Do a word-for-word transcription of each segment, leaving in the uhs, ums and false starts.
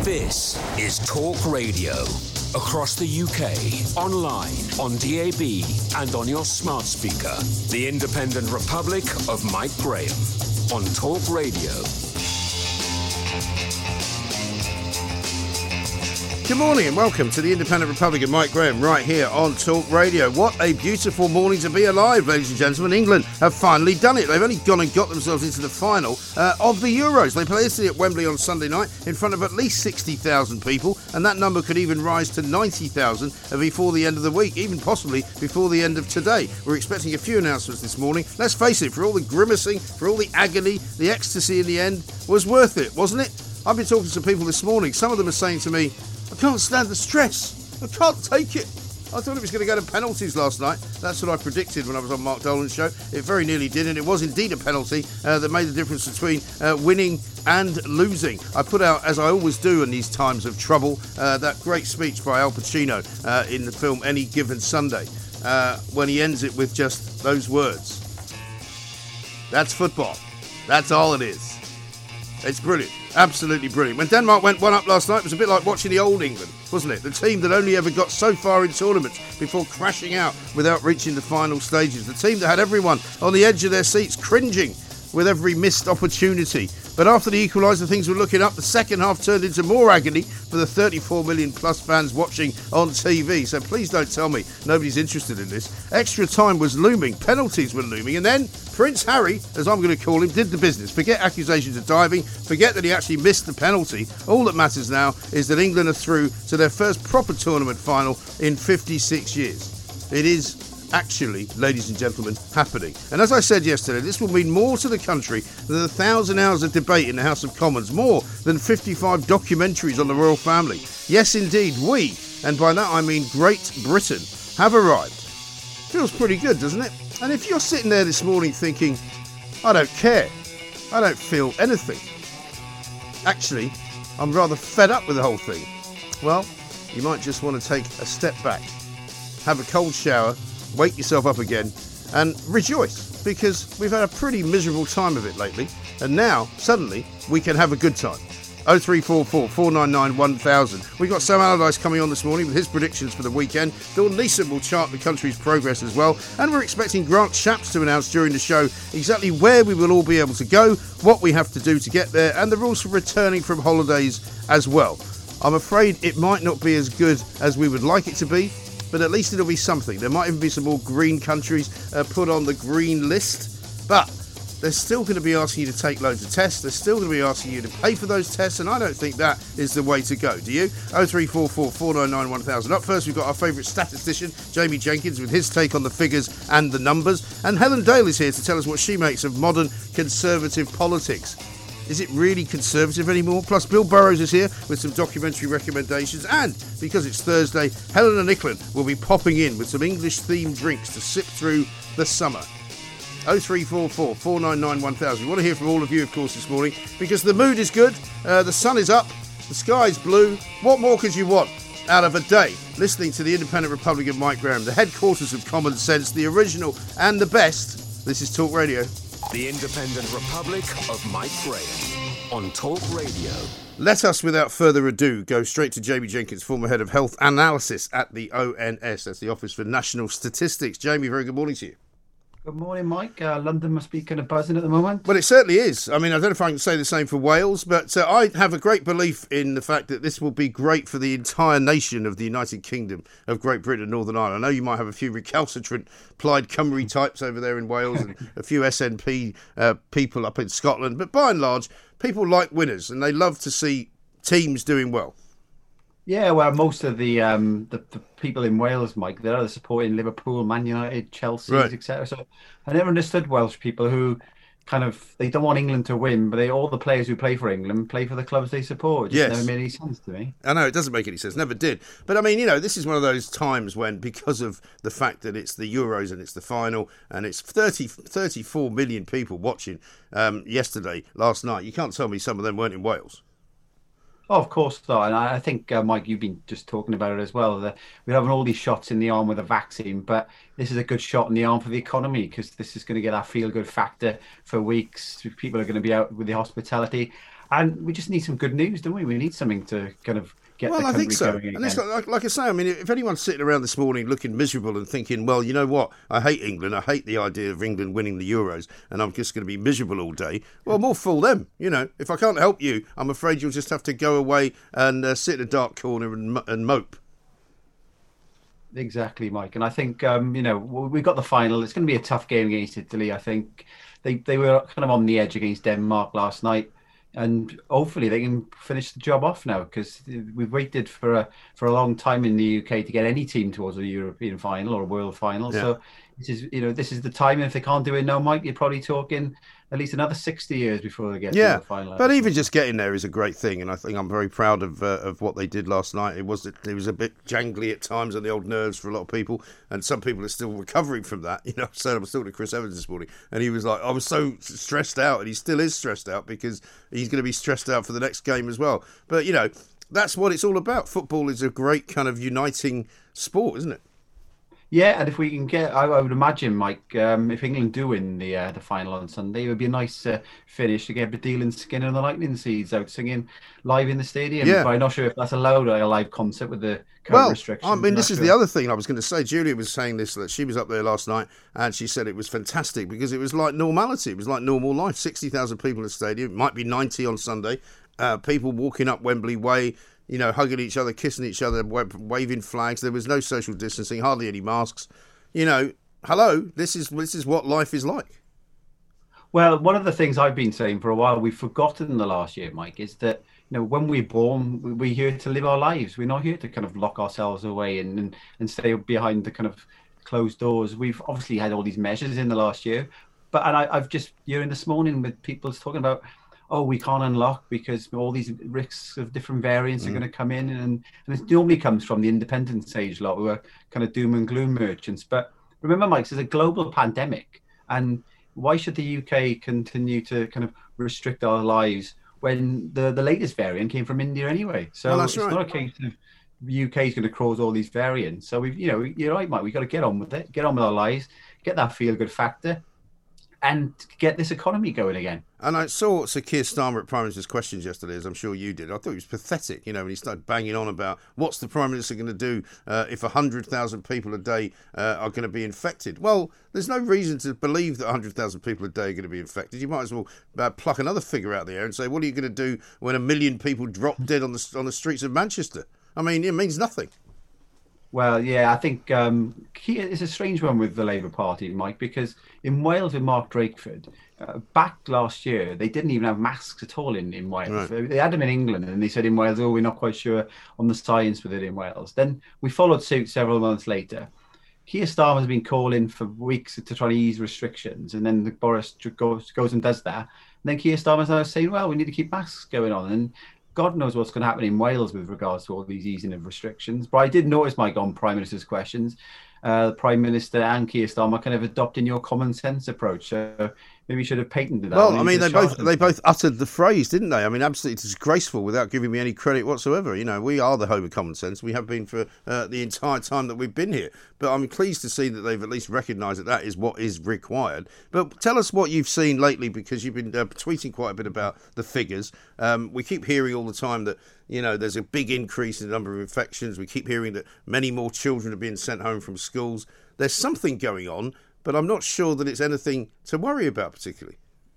This is Talk Radio. Across the U K, online, on D A B, and on your smart speaker. The Independent Republic of Mike Graham on Talk Radio. Good morning and welcome to the Independent Republic of Mike Graham right here on Talk Radio. What a beautiful morning to be alive, ladies and gentlemen. England have finally done it. They've only gone and got themselves into the final uh, of the Euros. They play Italy at Wembley on Sunday night in front of at least sixty thousand people, and that number could even rise to ninety thousand before the end of the week, even possibly before the end of today. We're expecting a few announcements this morning. Let's face it, for all the grimacing, for all the agony, the ecstasy in the end was worth it, wasn't it? I've been talking to people this morning. Some of them are saying to me, I can't stand the stress. I can't take it. I thought it was going to go to penalties last night. That's what I predicted when I was on Mark Dolan's show. It very nearly did, and it was indeed a penalty uh, that made the difference between uh, winning and losing. I put out, as I always do in these times of trouble, uh, that great speech by Al Pacino uh, in the film Any Given Sunday, uh, when he ends it with just those words. That's football. That's all it is. It's brilliant. Absolutely brilliant. When Denmark went one up last night, it was a bit like watching the old England, wasn't it? The team that only ever got so far in tournaments before crashing out without reaching the final stages. The team that had everyone on the edge of their seats cringing with every missed opportunity. But after the equaliser, things were looking up. The second half turned into more agony for the thirty-four million plus fans watching on T V. So please don't tell me nobody's interested in this. Extra time was looming. Penalties were looming. And then Prince Harry, as I'm going to call him, did the business. Forget accusations of diving. Forget that he actually missed the penalty. All that matters now is that England are through to their first proper tournament final in fifty-six years. It is actually, ladies and gentlemen, happening. And as I said yesterday, this will mean more to the country than a thousand hours of debate in the House of Commons, more than fifty-five documentaries on the royal family. Yes, indeed, we, and by that I mean Great Britain, have arrived. Feels pretty good, doesn't it? And if you're sitting there this morning thinking, I don't care, I don't feel anything, actually, I'm rather fed up with the whole thing, well, you might just want to take a step back, have a cold shower, wake yourself up again and rejoice, because we've had a pretty miserable time of it lately, and now suddenly we can have a good time. oh three four four, four nine nine, one thousand. We've got Sam Allardyce coming on this morning with his predictions for the weekend. Dawn Neeson will chart the country's progress as well, and we're expecting Grant Shapps to announce during the show exactly where we will all be able to go, what we have to do to get there, and the rules for returning from holidays as well. I'm afraid it might not be as good as we would like it to be, but at least it'll be something. There might even be some more green countries uh, put on the green list, but they're still going to be asking you to take loads of tests. They're still going to be asking you to pay for those tests, and I don't think that is the way to go. Do you? oh three four four, four nine nine, one thousand. Up first, we've got our favourite statistician, Jamie Jenkins, with his take on the figures and the numbers. And Helen Dale is here to tell us what she makes of modern conservative politics. Is it really conservative anymore? Plus, Bill Burrows is here with some documentary recommendations. And because it's Thursday, Helena Nicklin will be popping in with some English-themed drinks to sip through the summer. oh three four four, four nine nine, one thousand. We want to hear from all of you, of course, this morning, because the mood is good, uh, the sun is up, the sky is blue. What more could you want out of a day listening to the Independent Republic of Mike Graham, the headquarters of common sense, the original and the best? This is Talk Radio. The Independent Republic of Mike Graham on Talk Radio. Let us, without further ado, go straight to Jamie Jenkins, former head of health analysis at the O N S. That's the Office for National Statistics. Jamie, very good morning to you. Good morning, Mike. Uh, London must be kind of buzzing at the moment. Well, it certainly is. I mean, I don't know if I can say the same for Wales, but uh, I have a great belief in the fact that this will be great for the entire nation of the United Kingdom of Great Britain and Northern Ireland. I know you might have a few recalcitrant Plaid Cymru types over there in Wales and a few S N P uh, people up in Scotland, but by and large, people like winners and they love to see teams doing well. Yeah, well, most of the um, the, the people in Wales, Mike, they're either supporting Liverpool, Man United, Chelsea, right, et cetera. So I never understood Welsh people who kind of, they don't want England to win, but they all the players who play for England play for the clubs they support. It just yes. never made any sense to me. I know, it doesn't make any sense, never did. But I mean, you know, this is one of those times when, because of the fact that it's the Euros and it's the final and it's thirty, thirty-four million people watching um, yesterday, last night, you can't tell me some of them weren't in Wales. Oh, of course not. And I think, uh, Mike, you've been just talking about it as well. That we're having all these shots in the arm with a vaccine, but this is a good shot in the arm for the economy, because this is going to get our feel-good factor for weeks. People are going to be out with the hospitality. And we just need some good news, don't we? We need something to kind of get well, the I country think so. going again. And it's like, like, like I say, I mean, if anyone's sitting around this morning looking miserable and thinking, well, you know what, I hate England, I hate the idea of England winning the Euros, and I'm just going to be miserable all day, well, more fool them. You know, if I can't help you, I'm afraid you'll just have to go away and uh, sit in a dark corner and, and mope. Exactly, Mike. And I think, um, you know, we've got the final. It's going to be a tough game against Italy. I think they, they were kind of on the edge against Denmark last night. And hopefully they can finish the job off now, because we've waited for a for a long time in the U K to get any team towards a European final or a world final. Yeah. So this is, you know, this is the time. And if they can't do it now, Mike, you're probably talking at least another sixty years before they get yeah, to the final. But even just getting there is a great thing, and I think I'm very proud of uh, of what they did last night. It was it was a bit jangly at times on the old nerves for a lot of people, and some people are still recovering from that. You know, so I was talking to Chris Evans this morning, and he was like, I was so stressed out, and he still is stressed out because he's going to be stressed out for the next game as well. But, you know, that's what it's all about. Football is a great kind of uniting sport, isn't it? Yeah, and if we can get, I, I would imagine, Mike, um, if England do win the uh, the final on Sunday, it would be a nice uh, finish to get Baddiel and Skinner and the Lightning Seeds out singing live in the stadium. Yeah. But I'm not sure if that's allowed, a live concert with the current well, restrictions. I mean, this sure. is the other thing I was going to say. Julia was saying this, that she was up there last night, and she said it was fantastic because it was like normality. It was like normal life. sixty thousand people in the stadium. It might be ninety on Sunday. Uh, people walking up Wembley Way, you know, hugging each other, kissing each other, waving flags. There was no social distancing, hardly any masks. You know, hello, this is this is what life is like. Well, one of the things I've been saying for a while, we've forgotten in the last year, Mike, is that, you know, when we're born, we're here to live our lives. We're not here to kind of lock ourselves away and, and, and stay behind the kind of closed doors. We've obviously had all these measures in the last year. But and I, I've just, hearing this morning with people talking about, oh, we can't unlock because all these risks of different variants mm. are going to come in. And, and it normally comes from the independence age lot who are kind of doom and gloom merchants. But remember, Mike, there's a global pandemic. And why should the U K continue to kind of restrict our lives when the, the latest variant came from India anyway? So well, it's right. not a case of the U K is going to cause all these variants. So, we've, you know, you're right, Mike, we've got to get on with it, get on with our lives, get that feel-good factor, and get this economy going again. And I saw Sir Keir Starmer at Prime Minister's Questions yesterday, as I'm sure you did. I thought it was pathetic, you know, when he started banging on about what's the Prime Minister going to do uh, if one hundred thousand people a day uh, are going to be infected. Well, there's no reason to believe that one hundred thousand people a day are going to be infected. You might as well uh, pluck another figure out of the air and say, what are you going to do when a million people drop dead on the on the streets of Manchester? I mean, it means nothing. Well, yeah, I think um, it's a strange one with the Labour Party, Mike, because in Wales with Mark Drakeford, uh, back last year, they didn't even have masks at all in, in Wales. Right. They had them in England, and they said in Wales, oh, we're not quite sure on the science with it in Wales. Then we followed suit several months later. Keir Starmer has been calling for weeks to try to ease restrictions, and then the Boris goes, goes and does that. And then Keir Starmer's now saying, well, we need to keep masks going on. And God knows what's going to happen in Wales with regards to all these easing of restrictions. But I did notice, Mike, on Prime Minister's Questions, uh, the Prime Minister and Keir Starmer kind of adopting your common sense approach. So maybe you should have patented that. Well, I mean, they both them. they both uttered the phrase, didn't they? I mean, absolutely disgraceful without giving me any credit whatsoever. You know, we are the home of common sense. We have been for uh, the entire time that we've been here. But I'm pleased to see that they've at least recognised that that is what is required. But tell us what you've seen lately, because you've been uh, tweeting quite a bit about the figures. Um, we keep hearing all the time that, you know, there's a big increase in the number of infections. We keep hearing that many more children are being sent home from schools. There's something going on, but I'm not sure that it's anything to worry about particularly.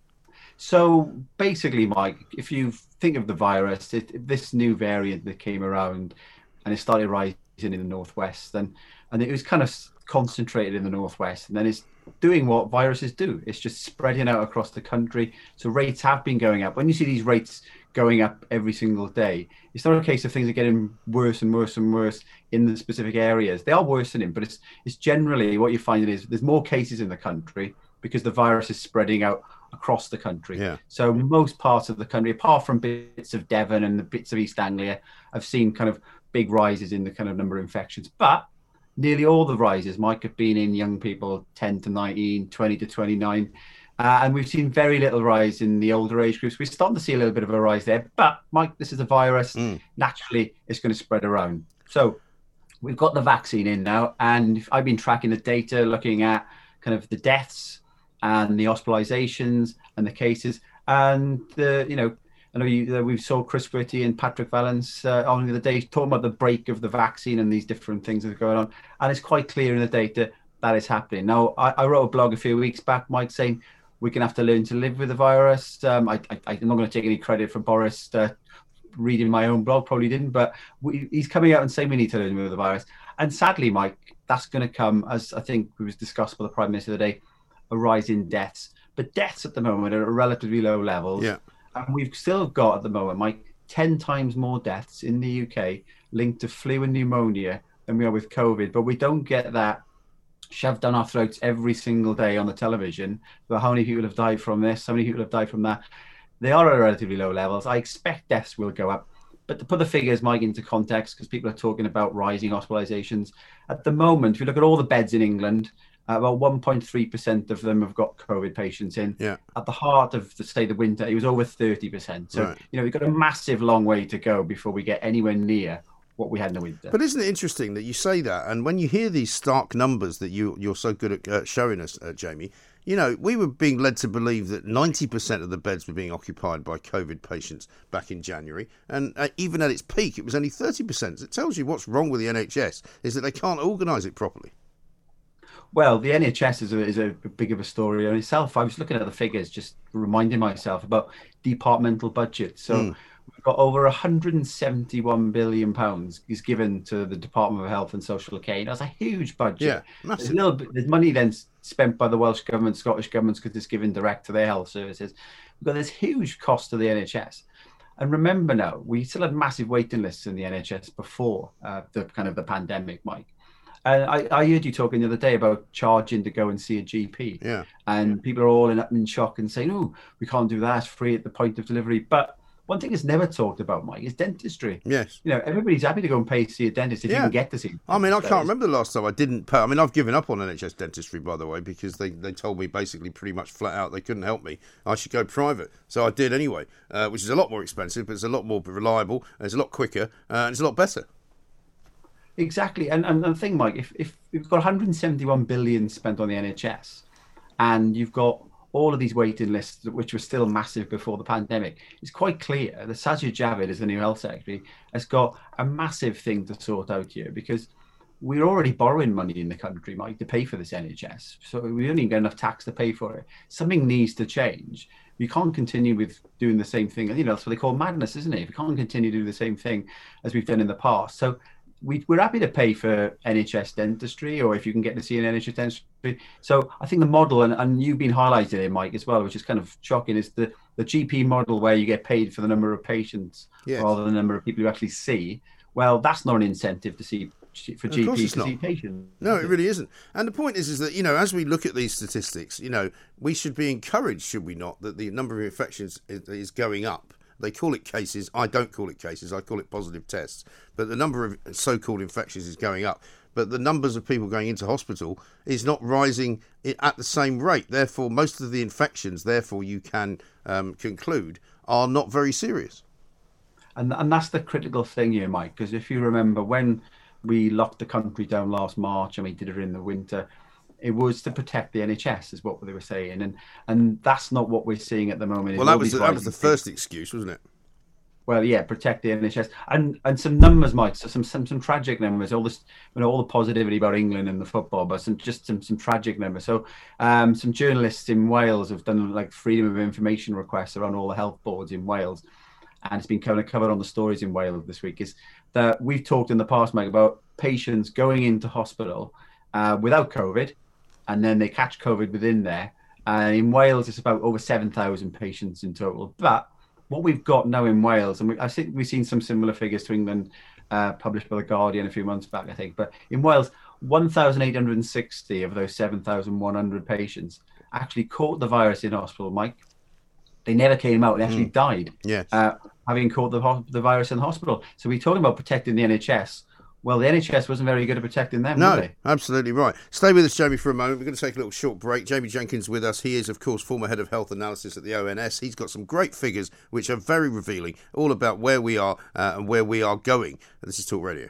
So basically, Mike, if you think of the virus, it, this new variant that came around and it started rising in the northwest, and and it was kind of concentrated in the northwest, and then it's doing what viruses do. It's just spreading out across the country. So rates have been going up. When you see these rates going up every single day, it's not a case of things are getting worse and worse and worse in the specific areas. They are worsening, but it's it's generally what you find is there's more cases in the country because the virus is spreading out across the country. Yeah. So most parts of the country, apart from bits of Devon and the bits of East Anglia, have seen kind of big rises in the kind of number of infections. But nearly all the rises, Mike, have been in young people, ten to nineteen, twenty to twenty-nine. Uh, and we've seen very little rise in the older age groups. We're starting to see a little bit of a rise there. But, Mike, this is a virus. Mm. Naturally, it's going to spread around. So we've got the vaccine in now. And I've been tracking the data, looking at kind of the deaths and the hospitalizations and the cases. And, the, you know, I know you, uh, we saw Chris Whitty and Patrick Vallance uh, on the other day talking about the break of the vaccine and these different things that are going on. And it's quite clear in the data that is happening. Now, I, I wrote a blog a few weeks back, Mike, saying we're going to have to learn to live with the virus. Um, I, I, I'm not going to take any credit for Boris uh, reading my own blog, probably didn't, but we, he's coming out and saying we need to learn to live with the virus. And sadly, Mike, that's going to come, as I think it was discussed by the Prime Minister today, a rise in deaths. But deaths at the moment are at relatively low levels. Yeah. And we've still got at the moment, Mike, ten times more deaths in the U K linked to flu and pneumonia than we are with COVID. But we don't get that shoved down our throats every single day on the television. But how many people have died from this? How many people have died from that? They are at relatively low levels. I expect deaths will go up. But to put the figures, Mike, into context, because people are talking about rising hospitalisations. At the moment, if you look at all the beds in England, Uh, about one point three percent of them have got COVID patients in. Yeah. At the heart of the say the winter, it was over thirty percent. So, right. you know, we've got a massive long way to go before we get anywhere near what we had in the winter. But isn't it interesting that you say that? And when you hear these stark numbers that you, you're so good at uh, showing us, uh, Jamie, you know, we were being led to believe that ninety percent of the beds were being occupied by COVID patients back in January. And uh, even at its peak, it was only thirty percent. So it tells you what's wrong with the N H S is that they can't organise it properly. Well, the N H S is a, is a big of a story in itself. I was looking at the figures, just reminding myself about departmental budgets. So mm. we've got over one hundred seventy-one billion pounds is given to the Department of Health and Social Care. That's a huge budget. Yeah, massive. There's, a little bit, there's money then spent by the Welsh Government, Scottish governments, because it's given direct to their health services. We've got this huge cost to the N H S. And remember now, we still had massive waiting lists in the N H S before uh, the kind of the pandemic, Mike. And I, I heard you talking the other day about charging to go and see a G P. Yeah. And people are all in, in shock and saying, oh, we can't do that. It's free at the point of delivery. But one thing that's never talked about, Mike, is dentistry. Yes. You know, everybody's happy to go and pay to see a dentist if yeah. you can get to see him. I mean, I can't remember the last time I didn't pay. I mean, I've given up on N H S dentistry, by the way, because they, they told me basically pretty much flat out they couldn't help me. I should go private. So I did anyway, uh, which is a lot more expensive, but it's a lot more reliable, and it's a lot quicker, uh, and it's a lot better. Exactly. And, and the thing, Mike, if, if you've got one hundred seventy-one billion spent on the N H S and you've got all of these waiting lists, which were still massive before the pandemic, it's quite clear that Sajid Javid, as the new health secretary, has got a massive thing to sort out here, because we're already borrowing money in the country, Mike, to pay for this N H S. So we don't even get enough tax to pay for it. Something needs to change. You can't continue with doing the same thing. You know, that's what they call madness, isn't it? If you can't continue to do the same thing as we've done in the past. So We, we're happy to pay for N H S dentistry, or if you can get to see an N H S dentistry. So I think the model, and, and you've been highlighted it, Mike, as well, which is kind of shocking, is the, the G P model where you get paid for the number of patients yes. rather than the number of people you actually see. Well, that's not an incentive to see for G Ps to see patients. No, it really isn't. And the point is, is that, you know, as we look at these statistics, you know, we should be encouraged, should we not, that the number of infections is, is going up. They call it cases. I don't call it cases. I call it positive tests. But the number of so-called infections is going up. But the numbers of people going into hospital is not rising at the same rate. Therefore, most of the infections, therefore, you can um, conclude, are not very serious. And and that's the critical thing here, Mike, because if you remember when we locked the country down last March and we did it in the winter, it was to protect the N H S, is what they were saying, and and that's not what we're seeing at the moment. Well, that was the, that was the first excuse, wasn't it? Well, yeah, protect the N H S, and and some numbers, Mike. So some some some tragic numbers. All this, you know, all the positivity about England and the football, but some just some some tragic numbers. So, um, some journalists in Wales have done like freedom of information requests around all the health boards in Wales, and it's been kind of covered on the stories in Wales this week. Is that we've talked in the past, Mike, about patients going into hospital uh, without COVID. And then they catch COVID within there. And uh, in Wales, it's about over seven thousand patients in total. But what we've got now in Wales, and we, I think we've seen some similar figures to England uh, published by The Guardian a few months back, I think. But in Wales, one thousand eight hundred sixty of those seven thousand one hundred patients actually caught the virus in hospital, Mike. They never came out. They actually mm. died, yes. uh, having caught the, the virus in the hospital. So we're talking about protecting the N H S. Well, the N H S wasn't very good at protecting them, no, were they? Absolutely right. Stay with us, Jamie, for a moment. We're going to take a little short break. Jamie Jenkins with us. He is, of course, former head of health analysis at the O N S. He's got some great figures which are very revealing, all about where we are uh, and where we are going. This is Talk Radio.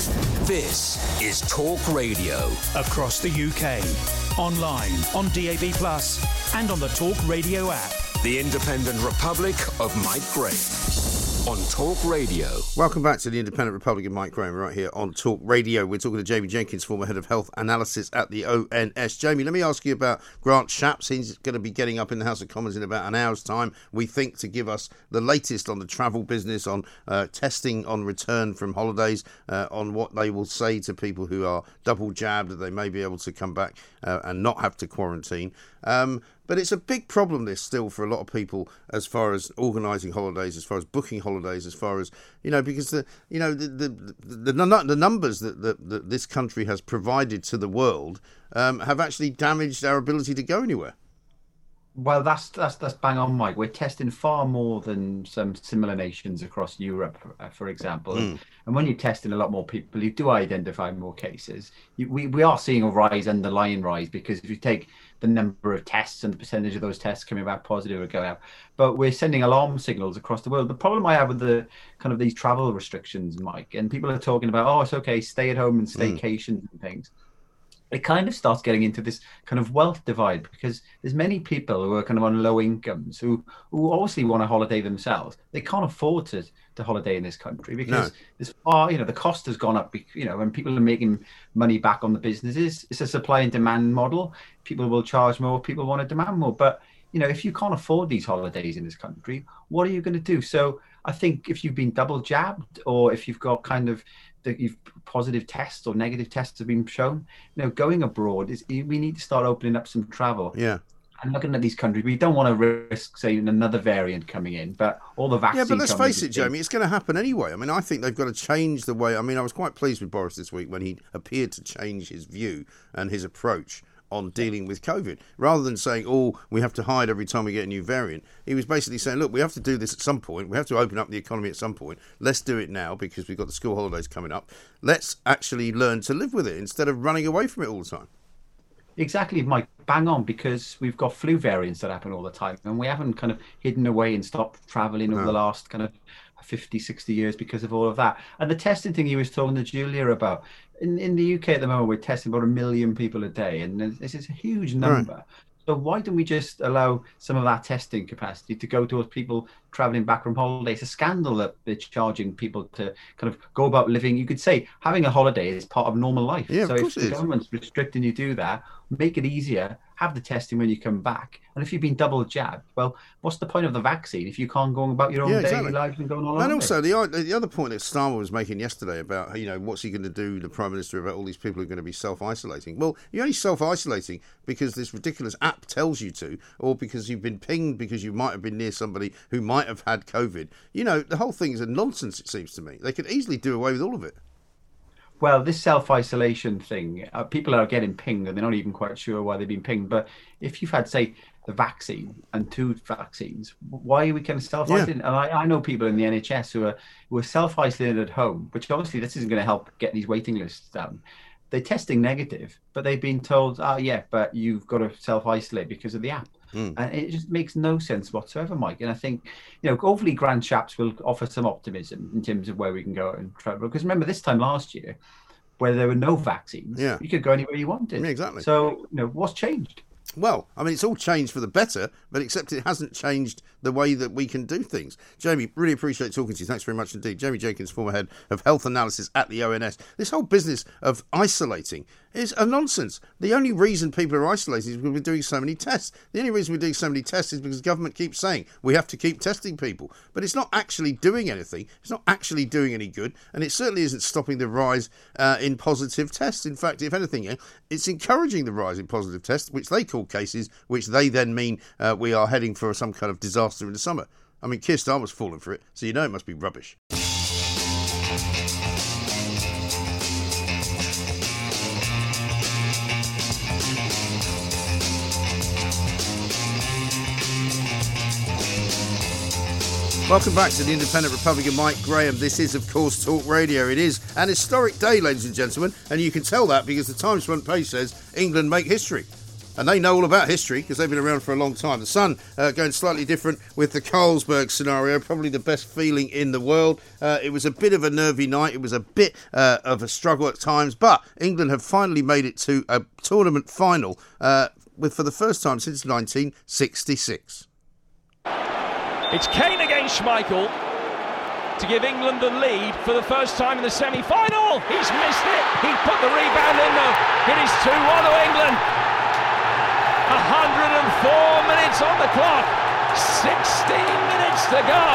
This is Talk Radio. Across the U K, online, on D A B plus, and on the Talk Radio app. The Independent Republic of Mike Graham on Talk Radio. Welcome back to the Independent Republic of Mike Graham right here on Talk Radio. We're talking to Jamie Jenkins, former head of health analysis at the O N S. Jamie, let me ask you about Grant Shapps. He's going to be getting up in the House of Commons in about an hour's time, we think, to give us the latest on the travel business, on uh, testing on return from holidays, uh, on what they will say to people who are double jabbed, that they may be able to come back uh, and not have to quarantine. Um, But it's a big problem, this, still, for a lot of people, as far as organising holidays, as far as booking holidays, as far as, you know, because the, you know, the the, the, the, the numbers that, that, that this country has provided to the world um, have actually damaged our ability to go anywhere. Well, that's that's that's bang on, Mike. We're testing far more than some similar nations across Europe, uh, for example. Mm. And when you're testing a lot more people, you do identify more cases. You, we we are seeing a rise, underlying rise, because if you take the number of tests and the percentage of those tests coming back positive or going out, but we're sending alarm signals across the world. The problem I have with the kind of these travel restrictions, Mike, and people are talking about, oh, it's okay, stay at home and staycations mm. and things. It kind of starts getting into this kind of wealth divide, because there's many people who are kind of on low incomes who, who obviously want to holiday themselves. They can't afford to, to holiday in this country because no. there's far, you know, the cost has gone up, you know, and people are making money back on the businesses. It's a supply and demand model. People will charge more, people want to demand more. But, you know, if you can't afford these holidays in this country, what are you going to do? So I think if you've been double jabbed, or if you've got kind of that you've positive tests or negative tests have been shown, you know, going abroad is, we need to start opening up some travel. Yeah. And looking at these countries, we don't want to risk, say, another variant coming in, but all the vaccine. Yeah, but let's face it, Jamie, it's going to happen anyway. I mean, I think they've got to change the way. I mean, I was quite pleased with Boris this week when he appeared to change his view and his approach on dealing with COVID. Rather than saying, oh, we have to hide every time we get a new variant, he was basically saying, look, we have to do this at some point. We have to open up the economy at some point. Let's do it now because we've got the school holidays coming up. Let's actually learn to live with it instead of running away from it all the time. Exactly, Mike, bang on, because we've got flu variants that happen all the time, and we haven't kind of hidden away and stopped travelling over no. the last kind of fifty, sixty years because of all of that. And the testing thing you was talking to Julia about, in, in the U K at the moment, we're testing about a million people a day, and this is a huge number. Right. So why don't we just allow some of that testing capacity to go towards people travelling back from holiday? It's a scandal that they're charging people to kind of go about living. You could say having a holiday is part of normal life. Yeah, so of course if the government's restricting you to do that, make it easier, have the testing when you come back. And if you've been double jabbed, well, what's the point of the vaccine if you can't go about your own yeah, exactly. daily lives and going on? And also the the other point that Starmer was making yesterday about, you know, what's he going to do, the Prime Minister, about all these people who are going to be self-isolating. Well, you're only self-isolating because this ridiculous app tells you to, or because you've been pinged because you might have been near somebody who might have had COVID. You know, the whole thing is a nonsense, it seems to me. They could easily do away with all of it. Well, this self-isolation thing, uh, people are getting pinged and they're not even quite sure why they've been pinged. But if you've had, say, the vaccine and two vaccines, why are we kind of self-isolating? Yeah. And I, I know people in the N H S who are who are self-isolated at home, which obviously this isn't going to help get these waiting lists down. They're testing negative, but they've been told, oh, yeah, but you've got to self-isolate because of the app. Mm. And it just makes no sense whatsoever, Mike. And I think, you know, hopefully Grant Shapps will offer some optimism in terms of where we can go and travel. Because remember, this time last year, where there were no vaccines, yeah. you could go anywhere you wanted. Yeah, exactly. So, you know, what's changed? Well, I mean, it's all changed for the better, but except it hasn't changed the way that we can do things. Jamie, really appreciate talking to you. Thanks very much indeed. Jamie Jenkins, former head of health analysis at the O N S. This whole business of isolating is a nonsense. The only reason people are isolating is because we're doing so many tests. The only reason we're doing so many tests is because the government keeps saying we have to keep testing people. But it's not actually doing anything. It's not actually doing any good. And it certainly isn't stopping the rise uh, in positive tests. In fact, if anything, it's encouraging the rise in positive tests, which they call cases, which they then mean uh, we are heading for some kind of disaster in the summer. I mean, Keir Starmer's fallen for it, so you know it must be rubbish. Welcome back to the Independent Republic of Mike Graham. This is, of course, Talk Radio. It is an historic day, ladies and gentlemen, and you can tell that because the Times front page says England make history. And they know all about history because they've been around for a long time. The Sun uh, going slightly different with the Carlsberg scenario, probably the best feeling in the world. Uh, it was a bit of a nervy night. It was a bit uh, of a struggle at times, but England have finally made it to a tournament final uh, with for the first time since nineteen sixty-six. It's Kane against Schmeichel to give England the lead for the first time in the semi-final. He's missed it. He put the rebound in though. It is two one to England. one hundred four minutes on the clock. sixteen minutes to go.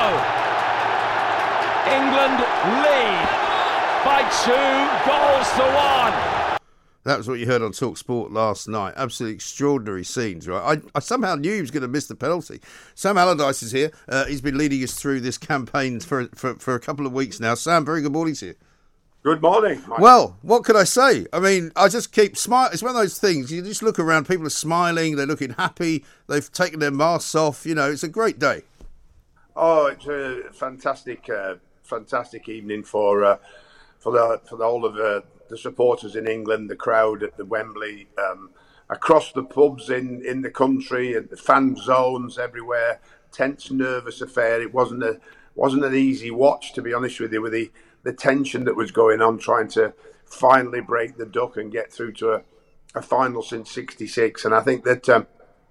England lead by two goals to one. That was what you heard on Talk Sport last night. Absolutely extraordinary scenes, right? I, I somehow knew he was going to miss the penalty. Sam Allardyce is here. Uh, he's been leading us through this campaign for, for for a couple of weeks now. Sam, very good morning to you. Good morning, Mike. Well, what could I say? I mean, I just keep smiling. It's one of those things. You just look around, people are smiling, they're looking happy, they've taken their masks off. You know, it's a great day. Oh, it's a fantastic, uh, fantastic evening for uh, for the for the whole of uh, the supporters in England, the crowd at the Wembley, um, across the pubs in, in the country, and the fan zones everywhere. Tense, nervous affair. It wasn't a wasn't an easy watch, to be honest with you, with the, the tension that was going on, trying to finally break the duck and get through to a, a final since sixty-six. And I think that um,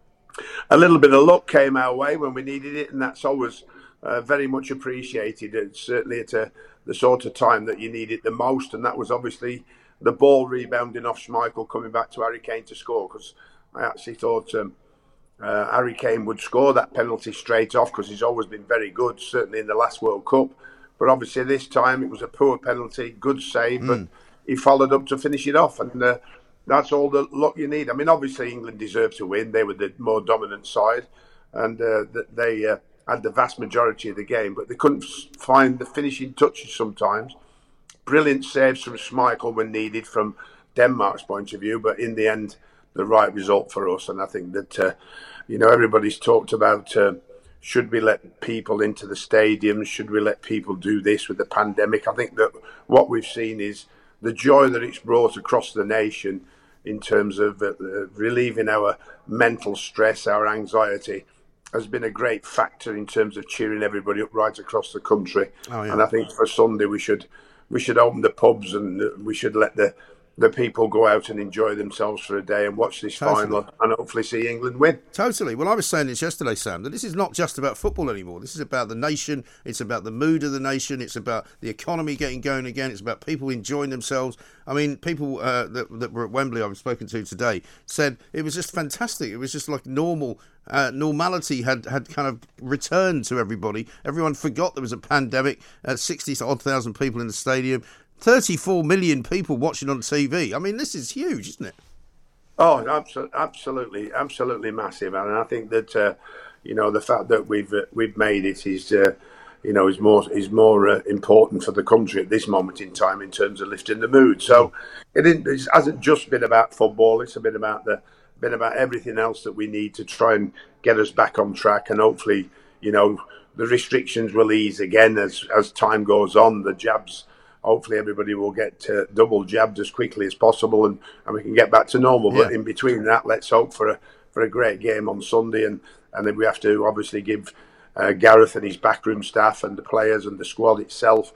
a little bit of luck came our way when we needed it, and that's always uh, very much appreciated. It's certainly at a the sort of time that you need it the most, and that was obviously the ball rebounding off Schmeichel coming back to Harry Kane to score, because I actually thought um, uh, Harry Kane would score that penalty straight off, because he's always been very good, certainly in the last World Cup, but obviously this time it was a poor penalty, good save, mm. but he followed up to finish it off, and uh, that's all the luck you need. I mean, obviously England deserved to win. They were the more dominant side, and uh, they uh, had the vast majority of the game, but they couldn't find the finishing touches sometimes. Brilliant saves from Schmeichel when needed from Denmark's point of view, but in the end, the right result for us. And I think that, uh, you know, everybody's talked about uh, should we let people into the stadiums? Should we let people do this with the pandemic? I think that what we've seen is the joy that it's brought across the nation in terms of uh, relieving our mental stress, our anxiety, has been a great factor in terms of cheering everybody up right across the country. Oh, yeah. And I think for Sunday we should we should open the pubs, and we should let the, the people go out and enjoy themselves for a day and watch this totally. final and hopefully see England win. Totally. Well, I was saying this yesterday, Sam, that this is not just about football anymore. This is about the nation. It's about the mood of the nation. It's about the economy getting going again. It's about people enjoying themselves. I mean, people uh, that, that were at Wembley I've spoken to today said it was just fantastic. It was just like normal. Uh, normality had, had kind of returned to everybody. Everyone forgot there was a pandemic. Uh, sixty odd thousand people in the stadium. thirty-four million people watching on T V. I mean, this is huge, isn't it? Oh, absolutely, absolutely, absolutely massive. And I think that uh, you know the fact that we've uh, we've made it is uh, you know is more is more uh, important for the country at this moment in time in terms of lifting the mood. So it, it hasn't just been about football. It's a bit about the been about everything else that we need to try and get us back on track, and hopefully, you know, the restrictions will ease again as as time goes on. The jabs, hopefully, everybody will get uh, double jabbed as quickly as possible, and, and we can get back to normal. Yeah. But in between that, let's hope for a for a great game on Sunday, and and then we have to obviously give uh, Gareth and his backroom staff and the players and the squad itself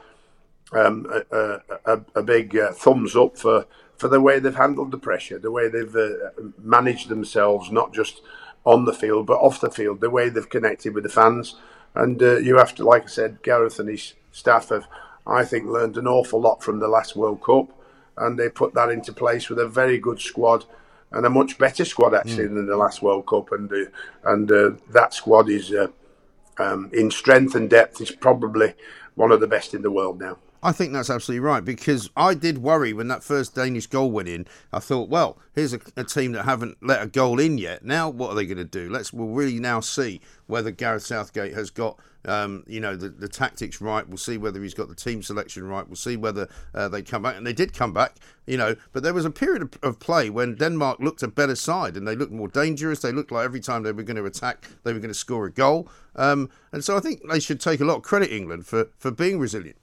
um, a, a, a big uh, thumbs up for. for the way they've handled the pressure, the way they've uh, managed themselves, not just on the field, but off the field, the way they've connected with the fans. And uh, you have to, like I said, Gareth and his staff have, I think, learned an awful lot from the last World Cup, and they put that into place with a very good squad, and a much better squad, actually, mm. than the last World Cup. And, uh, and uh, that squad is, uh, um, in strength and depth, is probably one of the best in the world now. I think that's absolutely right, because I did worry when that first Danish goal went in. I thought, well, here's a, a team that haven't let a goal in yet. Now, what are they going to do? Let's we'll really now see whether Gareth Southgate has got, um, you know, the, the tactics right. We'll see whether he's got the team selection right. We'll see whether uh, they come back, and they did come back, you know. But there was a period of, of play when Denmark looked a better side, and they looked more dangerous. They looked like every time they were going to attack, they were going to score a goal. Um, and so I think they should take a lot of credit, England, for for being resilient.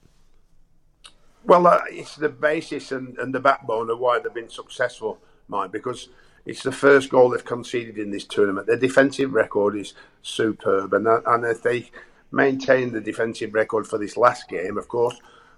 Well, uh, it's the basis and, and the backbone of why they've been successful, Mike, because it's the first goal they've conceded in this tournament. Their defensive record is superb, and, and if they maintain the defensive record for this last game, of course,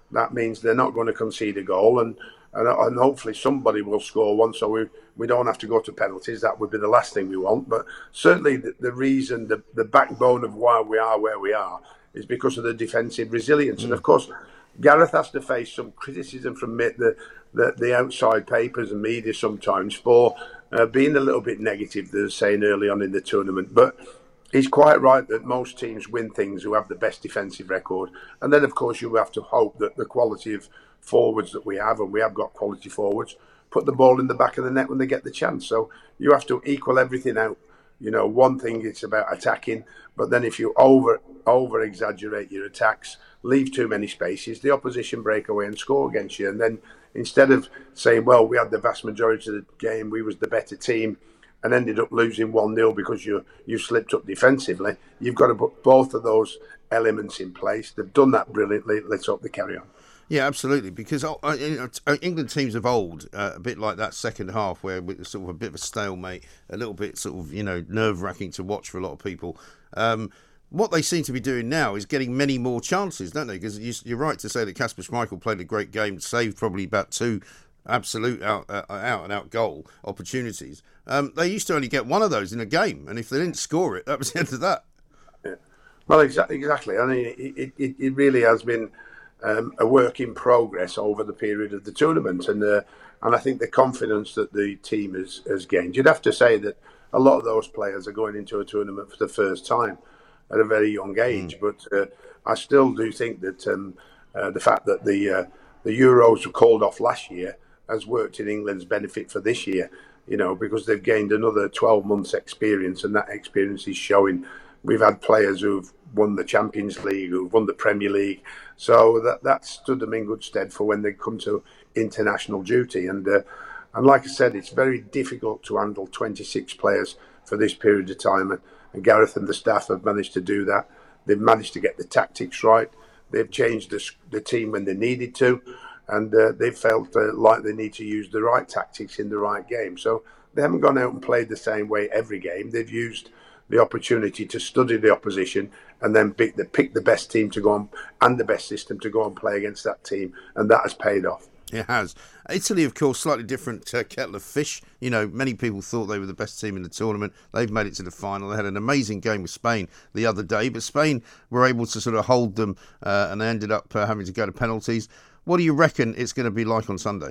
that means they're not going to concede a goal, and and, and hopefully somebody will score one, so we we don't have to go to penalties. That would be the last thing we want. But certainly the, the reason, the, the backbone of why we are where we are is because of the defensive resilience. Mm. And of course, Gareth has to face some criticism from the the, the outside papers and media sometimes for uh, being a little bit negative, they're saying early on in the tournament. But he's quite right that most teams win things who have the best defensive record. And then, of course, you have to hope that the quality of forwards that we have, and we have got quality forwards, put the ball in the back of the net when they get the chance. So you have to equal everything out. You know, one thing it's about attacking, but then if you over over exaggerate your attacks, leave too many spaces, the opposition break away and score against you. And then instead of saying, well, we had the vast majority of the game, we was the better team, and ended up losing one nil because you you slipped up defensively, you've got to put both of those elements in place. They've done that brilliantly. Let's hope they carry on. Yeah, absolutely, because uh, uh, England teams of old, uh, a bit like that second half where it was sort of a bit of a stalemate, a little bit sort of, you know, nerve-wracking to watch for a lot of people. Um, what they seem to be doing now is getting many more chances, don't they? Because you, you're right to say that Kasper Schmeichel played a great game, saved probably about two absolute out, uh, out-and-out goal opportunities. Um, they used to only get one of those in a game, and if they didn't score it, that was the end of that. Yeah. Well, exactly. exactly. I mean, it, it, it really has been Um, a work in progress over the period of the tournament, and uh, and I think the confidence that the team has, has gained. You'd have to say that a lot of those players are going into a tournament for the first time at a very young age. Mm. But uh, I still do think that um, uh, the fact that the uh, the Euros were called off last year has worked in England's benefit for this year. You know, because they've gained another twelve months experience, and that experience is showing. We've had players who've won the Champions League, who've won the Premier League. So that that stood them in good stead for when they come to international duty. And uh, and like I said, it's very difficult to handle twenty-six players for this period of time. And, and Gareth and the staff have managed to do that. They've managed to get the tactics right. They've changed the, the team when they needed to. And uh, they've felt uh, like they need to use the right tactics in the right game. So they haven't gone out and played the same way every game. They've used the opportunity to study the opposition and then pick the, pick the best team to go on and the best system to go and play against that team, and that has paid off. It has. Italy, of course, slightly different uh, kettle of fish. You know, many people thought they were the best team in the tournament. They've made it to the final. They had an amazing game with Spain the other day, but Spain were able to sort of hold them uh, and they ended up uh, having to go to penalties. What do you reckon it's going to be like on Sunday?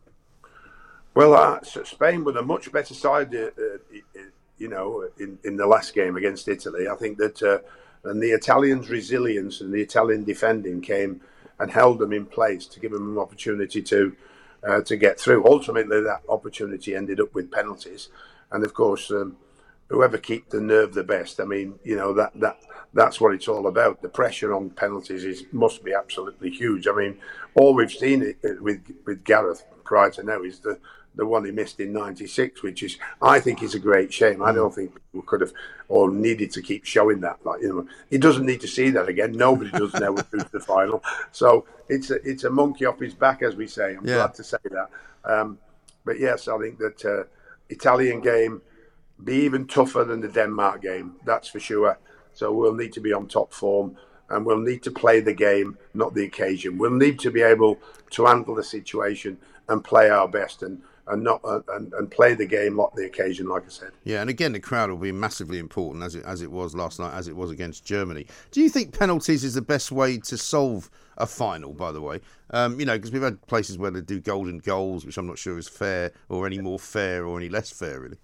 Well, uh, Spain were a much better side uh, uh, you know, in, in the last game against Italy. I think that uh, and the Italians' resilience and the Italian defending came and held them in place to give them an opportunity to uh, to get through. Ultimately, that opportunity ended up with penalties. And of course, um, whoever keeps the nerve the best, I mean, you know, that, that that's what it's all about. The pressure on penalties is must be absolutely huge. I mean, all we've seen it, with, with Gareth prior to now is the the one he missed in ninety-six, which is, I think, is a great shame. I don't think we could have or needed to keep showing that. Like, you know, he doesn't need to see that again. Nobody does now with the final. So it's a, it's a monkey off his back, as we say. I'm yeah. glad to say that. Um, but yes, I think that uh, Italian game be even tougher than the Denmark game. That's for sure. So we'll need to be on top form, and we'll need to play the game, not the occasion. We'll need to be able to handle the situation and play our best, and and not uh, and, and play the game, not the occasion, like I said. Yeah, and again, the crowd will be massively important, as it as it was last night, as it was against Germany. Do you think penalties is the best way to solve a final, by the way? Um, you know, because we've had places where they do golden goals, which I'm not sure is fair, or any more fair, or any less fair, really.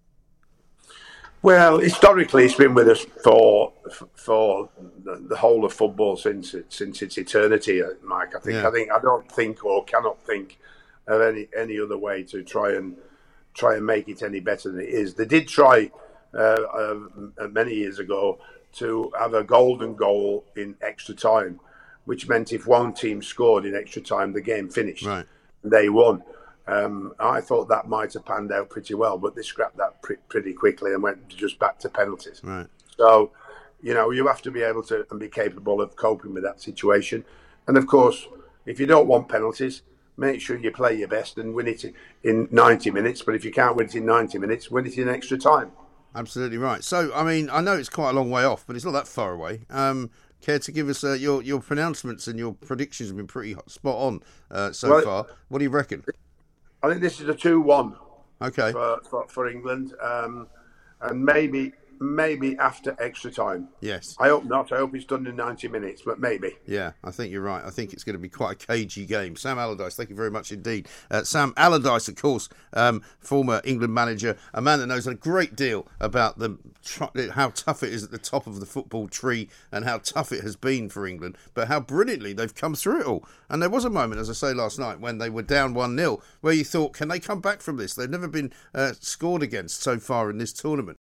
Well, historically, it's been with us for for the whole of football since it, since its eternity, Mike. I think yeah. I think I don't think or cannot think of any any other way to try and try and make it any better than it is. They did try uh, uh, many years ago to have a golden goal in extra time, which meant if one team scored in extra time, the game finished. Right. They won. Um, I thought that might have panned out pretty well, but they scrapped that pre- pretty quickly and went just back to penalties. Right. So, you know, you have to be able to and be capable of coping with that situation. And of course, if you don't want penalties, make sure you play your best and win it in ninety minutes. But if you can't win it in ninety minutes, win it in extra time. Absolutely right. So, I mean, I know it's quite a long way off, but it's not that far away. Um, Care to give us uh, your, your pronouncements and your predictions have been pretty spot on uh, so well, far. What do you reckon? I think this is a two one okay. for, for, for England. Um, and maybe... Maybe after extra time. Yes. I hope not. I hope it's done in ninety minutes, but maybe. Yeah, I think you're right. I think it's going to be quite a cagey game. Sam Allardyce, thank you very much indeed. Uh, Sam Allardyce, of course, um, former England manager, a man that knows a great deal about the how tough it is at the top of the football tree and how tough it has been for England, but how brilliantly they've come through it all. And there was a moment, as I say last night, when they were down one nil, where you thought, can they come back from this? They've never been uh, scored against so far in this tournament.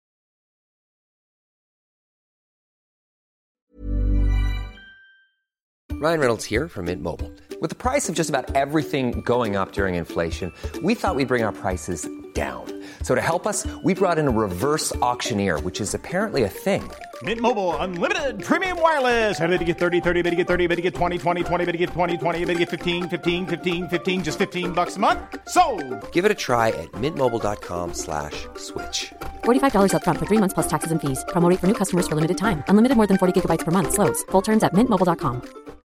Ryan Reynolds here from Mint Mobile. With the price of just about everything going up during inflation, we thought we'd bring our prices down. So to help us, we brought in a reverse auctioneer, which is apparently a thing. Mint Mobile Unlimited Premium Wireless. How to get thirty, thirty, how to get thirty, how to get twenty, twenty, twenty, how to get twenty, twenty, how to get fifteen, fifteen, fifteen, fifteen, just fifteen bucks a month? Sold! Give it a try at mintmobile.com slash switch. forty-five dollars up front for three months plus taxes and fees. Promo rate for new customers for limited time. Unlimited more than forty gigabytes per month. Slows full terms at mint mobile dot com.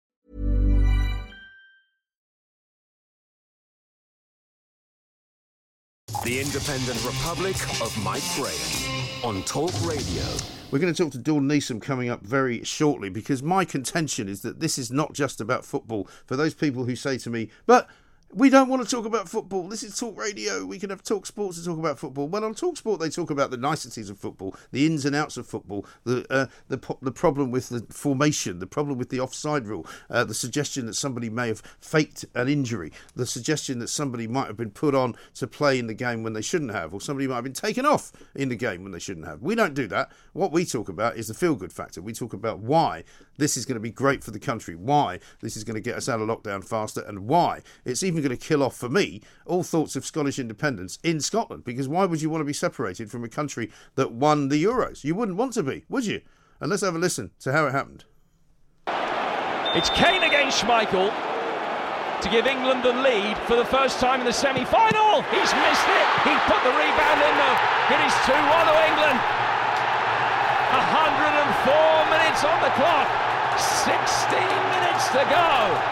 The Independent Republic of Mike Graham on Talk Radio. We're going to talk to Dawn Neeson coming up very shortly, because my contention is that this is not just about football. For those people who say to me, but we don't want to talk about football. This is Talk Radio. We can have Talk Sports to talk about football. Well, on Talk Sport, they talk about the niceties of football, the ins and outs of football, the uh, the po- the problem with the formation, the problem with the offside rule, uh, the suggestion that somebody may have faked an injury, the suggestion that somebody might have been put on to play in the game when they shouldn't have, or somebody might have been taken off in the game when they shouldn't have. We don't do that. What we talk about is the feel-good factor. We talk about why this is going to be great for the country, why this is going to get us out of lockdown faster, and why it's even going to kill off, for me, all thoughts of Scottish independence in Scotland. Because why would you want to be separated from a country that won the Euros? You wouldn't want to be, would you? And let's have a listen to how it happened. It's Kane against Schmeichel to give England the lead for the first time in the semi-final. He's missed it. He put the rebound in though. It is two one to England. one hundred four minutes on the clock. sixteen minutes to go.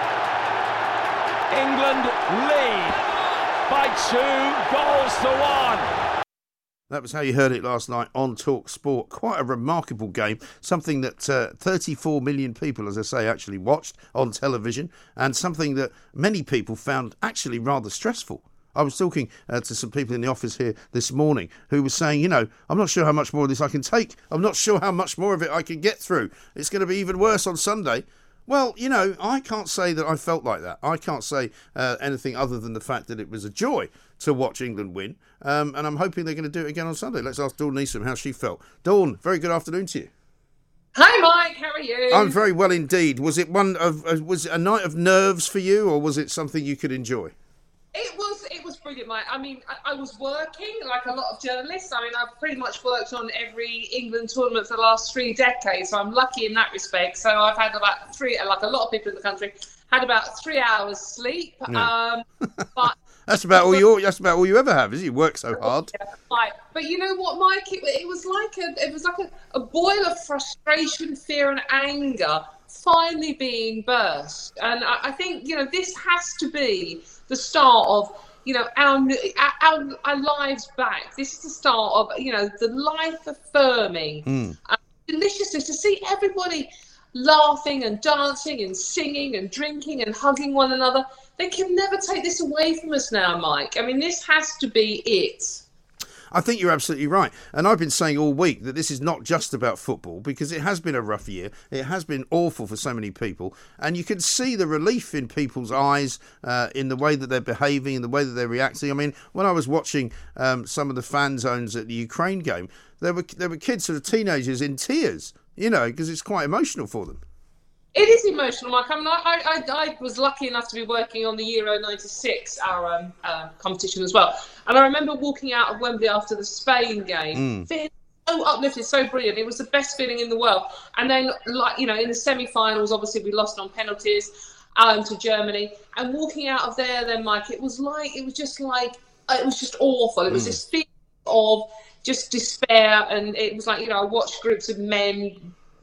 England lead by two goals to one. That was how you heard it last night on Talk Sport. Quite a remarkable game. Something that uh, thirty-four million people, as I say, actually watched on television, and something that many people found actually rather stressful. I was talking uh, to some people in the office here this morning who were saying, you know, I'm not sure how much more of this I can take. I'm not sure how much more of it I can get through. It's going to be even worse on Sunday. Well, you know, I can't say that I felt like that. I can't say uh, anything other than the fact that it was a joy to watch England win. Um, and I'm hoping they're going to do it again on Sunday. Let's ask Dawn Neeson how she felt. Dawn, very good afternoon to you. Hi, Mike. How are you? I'm very well indeed. Was it one of uh, was it a night of nerves for you, or was it something you could enjoy? It was it was brilliant, Mike. I mean, I, I was working like a lot of journalists. I mean, I've pretty much worked on every England tournament for the last three decades, so I'm lucky in that respect. So I've had about three, like a lot of people in the country, had about three hours sleep. Yeah. Um, but that's about all you. That's about all you ever have, is it? You work so hard. Yeah, right. But you know what, Mike? It, it was like a it was like a, a boil of frustration, fear, and anger finally being burst. And I, I think you know this has to be the start of, you know, our, our our lives back. This is the start of, you know, the life-affirming mm. uh, deliciousness to see everybody laughing and dancing and singing and drinking and hugging one another. They can never take this away from us now, Mike. I mean, this has to be it. I think you're absolutely right. And I've been saying all week that this is not just about football, because it has been a rough year. It has been awful for so many people. And you can see the relief in people's eyes, uh, in the way that they're behaving, in the way that they're reacting. I mean, when I was watching um, some of the fan zones at the Ukraine game, there were there were kids, sort of teenagers, in tears, you know, because it's quite emotional for them. It is emotional, Mike. I mean, I, I, I was lucky enough to be working on the Euro ninety-six, our um, uh, competition as well. And I remember walking out of Wembley after the Spain game, mm. feeling so uplifted, so brilliant. It was the best feeling in the world. And then, like you know, in the semi-finals, obviously we lost on penalties um, to Germany. And walking out of there, then, Mike, it was like it was just like it was just awful. It was mm. this feeling of just despair, and it was like you know, I watched groups of men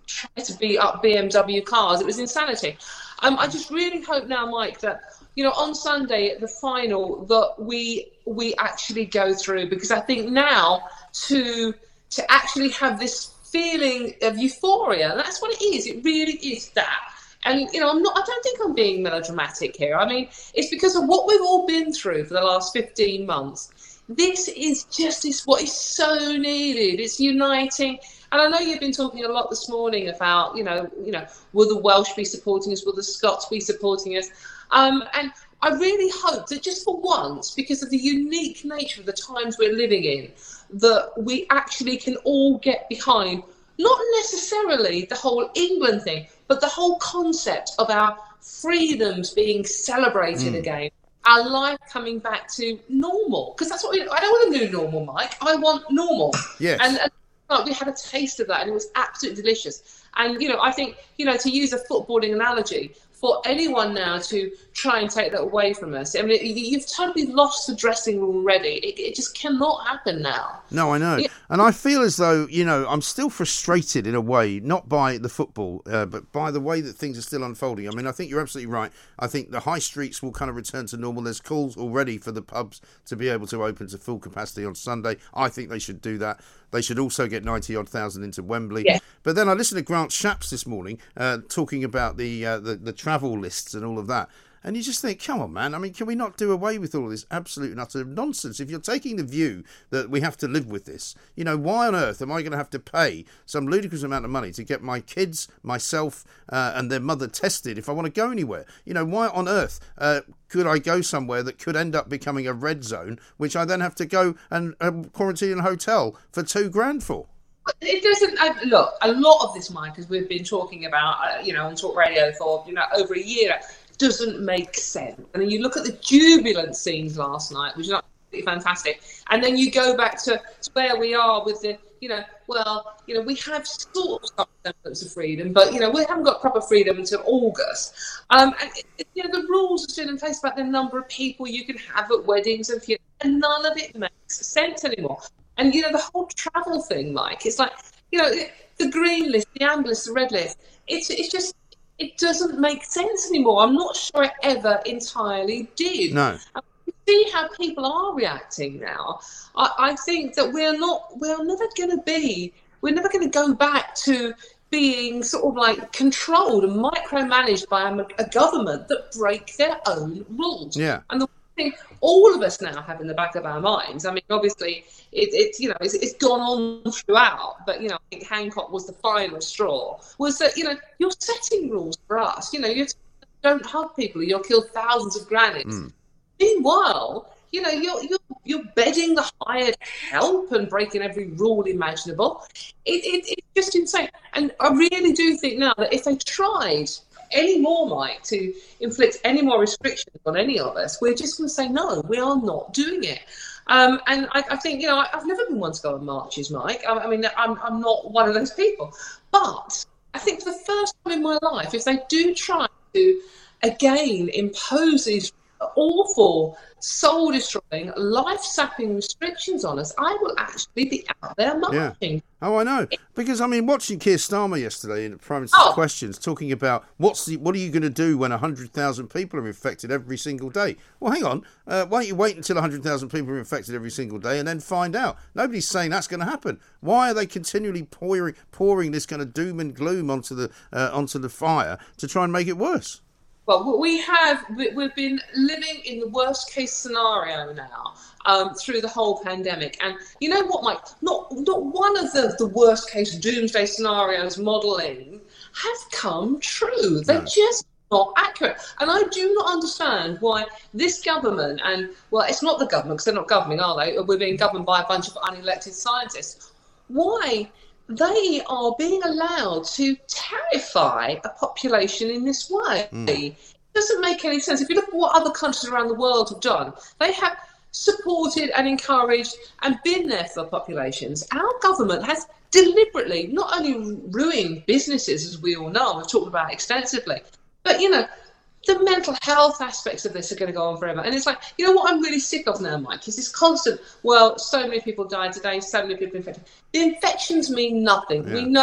try to beat up B M W cars. It was insanity. Um, I just really hope now, Mike, that, you know, on Sunday at the final, that we we actually go through, because I think now to to actually have this feeling of euphoria, that's what it is. It really is that. And, you know, I'm not, I don't think I'm being melodramatic here. I mean, it's because of what we've all been through for the last fifteen months. This is just is what is so needed. It's uniting. And I know you've been talking a lot this morning about, you know, you know, will the Welsh be supporting us? Will the Scots be supporting us? Um, and I really hope that just for once, because of the unique nature of the times we're living in, that we actually can all get behind, not necessarily the whole England thing, but the whole concept of our freedoms being celebrated mm. again, our life coming back to normal. Because that's what we, I don't want a new normal, Mike. I want normal. Yes. And, and like, we had a taste of that, and it was absolutely delicious. And, you know, I think, you know, to use a footballing analogy, for anyone now to try and take that away from us, I mean, it, you've totally lost the dressing room already. It, it just cannot happen now. No, I know. Yeah. And I feel as though, you know, I'm still frustrated in a way, not by the football, uh, but by the way that things are still unfolding. I mean, I think you're absolutely right. I think the high streets will kind of return to normal. There's calls already for the pubs to be able to open to full capacity on Sunday. I think they should do that. They should also get ninety odd thousand into Wembley. Yeah. But then I listened to Grant Shapps this morning uh, talking about the, uh, the the travel lists and all of that. And you just think, come on, man. I mean, can we not do away with all this absolute and utter nonsense? If you're taking the view that we have to live with this, you know, why on earth am I going to have to pay some ludicrous amount of money to get my kids, myself, uh, and their mother tested if I want to go anywhere? You know, why on earth uh, could I go somewhere that could end up becoming a red zone, which I then have to go and um, quarantine in a hotel for two grand for? It doesn't uh, look. A lot of this, Mike, as we've been talking about, uh, you know, on Talk Radio for you know over a year, doesn't make sense. And then you look at the jubilant scenes last night, which is absolutely fantastic, and then you go back to, to where we are with the, you know, well, you know, we have sort of some semblance of freedom, but you know, we haven't got proper freedom until August. Um, and it, you know, the rules are still in place about the number of people you can have at weddings and funerals, and none of it makes sense anymore. And, you know, the whole travel thing, Mike, it's like, you know, the green list, the amber list, the red list, it's it's just, it doesn't make sense anymore. I'm not sure it ever entirely did. No. And you see how people are reacting now. I, I think that we're not, we're never going to be, we're never going to go back to being sort of like controlled and micromanaged by a, a government that break their own rules. Yeah. And the all of us now have in the back of our minds. I mean, obviously, it, it's you know it's, it's gone on throughout, but you know, I think Hancock was the final straw. Was that you know you're setting rules for us? You know, you don't hug people, you'll kill thousands of grannies. Mm. Meanwhile, you know, you're you're you're bedding the hired help and breaking every rule imaginable. It, it it's just insane, and I really do think now that if they tried any more, Mike, to inflict any more restrictions on any of us, we're just going to say, no, we are not doing it. Um, and I, I think, you know, I, I've never been one to go on marches, Mike. I, I mean, I'm, I'm not one of those people. But I think for the first time in my life, if they do try to, again, impose these awful, soul-destroying, life-sapping restrictions on us, I will actually be out there marching. Yeah. Oh, I know. Because, I mean, watching Keir Starmer yesterday in the Prime Minister's oh. Questions, talking about what's the, what are you going to do when one hundred thousand people are infected every single day? Well, hang on. Uh, why don't you wait until one hundred thousand people are infected every single day and then find out? Nobody's saying that's going to happen. Why are they continually pouring, pouring this kind of doom and gloom onto the uh, onto the fire to try and make it worse? Well, we have, we've been living in the worst case scenario now um, through the whole pandemic. And you know what, Mike, not not one of the, the worst case doomsday scenarios modelling have come true. They're no. just not accurate. And I do not understand why this government, and, well, it's not the government because they're not governing, are they? We're being governed by a bunch of unelected scientists. Why they are being allowed to terrify a population in this way. Mm. It doesn't make any sense. If you look at what other countries around the world have done, they have supported and encouraged and been there for populations. Our government has deliberately not only ruined businesses, as we all know, we've talked about extensively, but, you know, the mental health aspects of this are going to go on forever. And it's like, you know what I'm really sick of now, Mike, is this constant, well, so many people died today, so many people infected. The infections mean nothing. Yeah. We know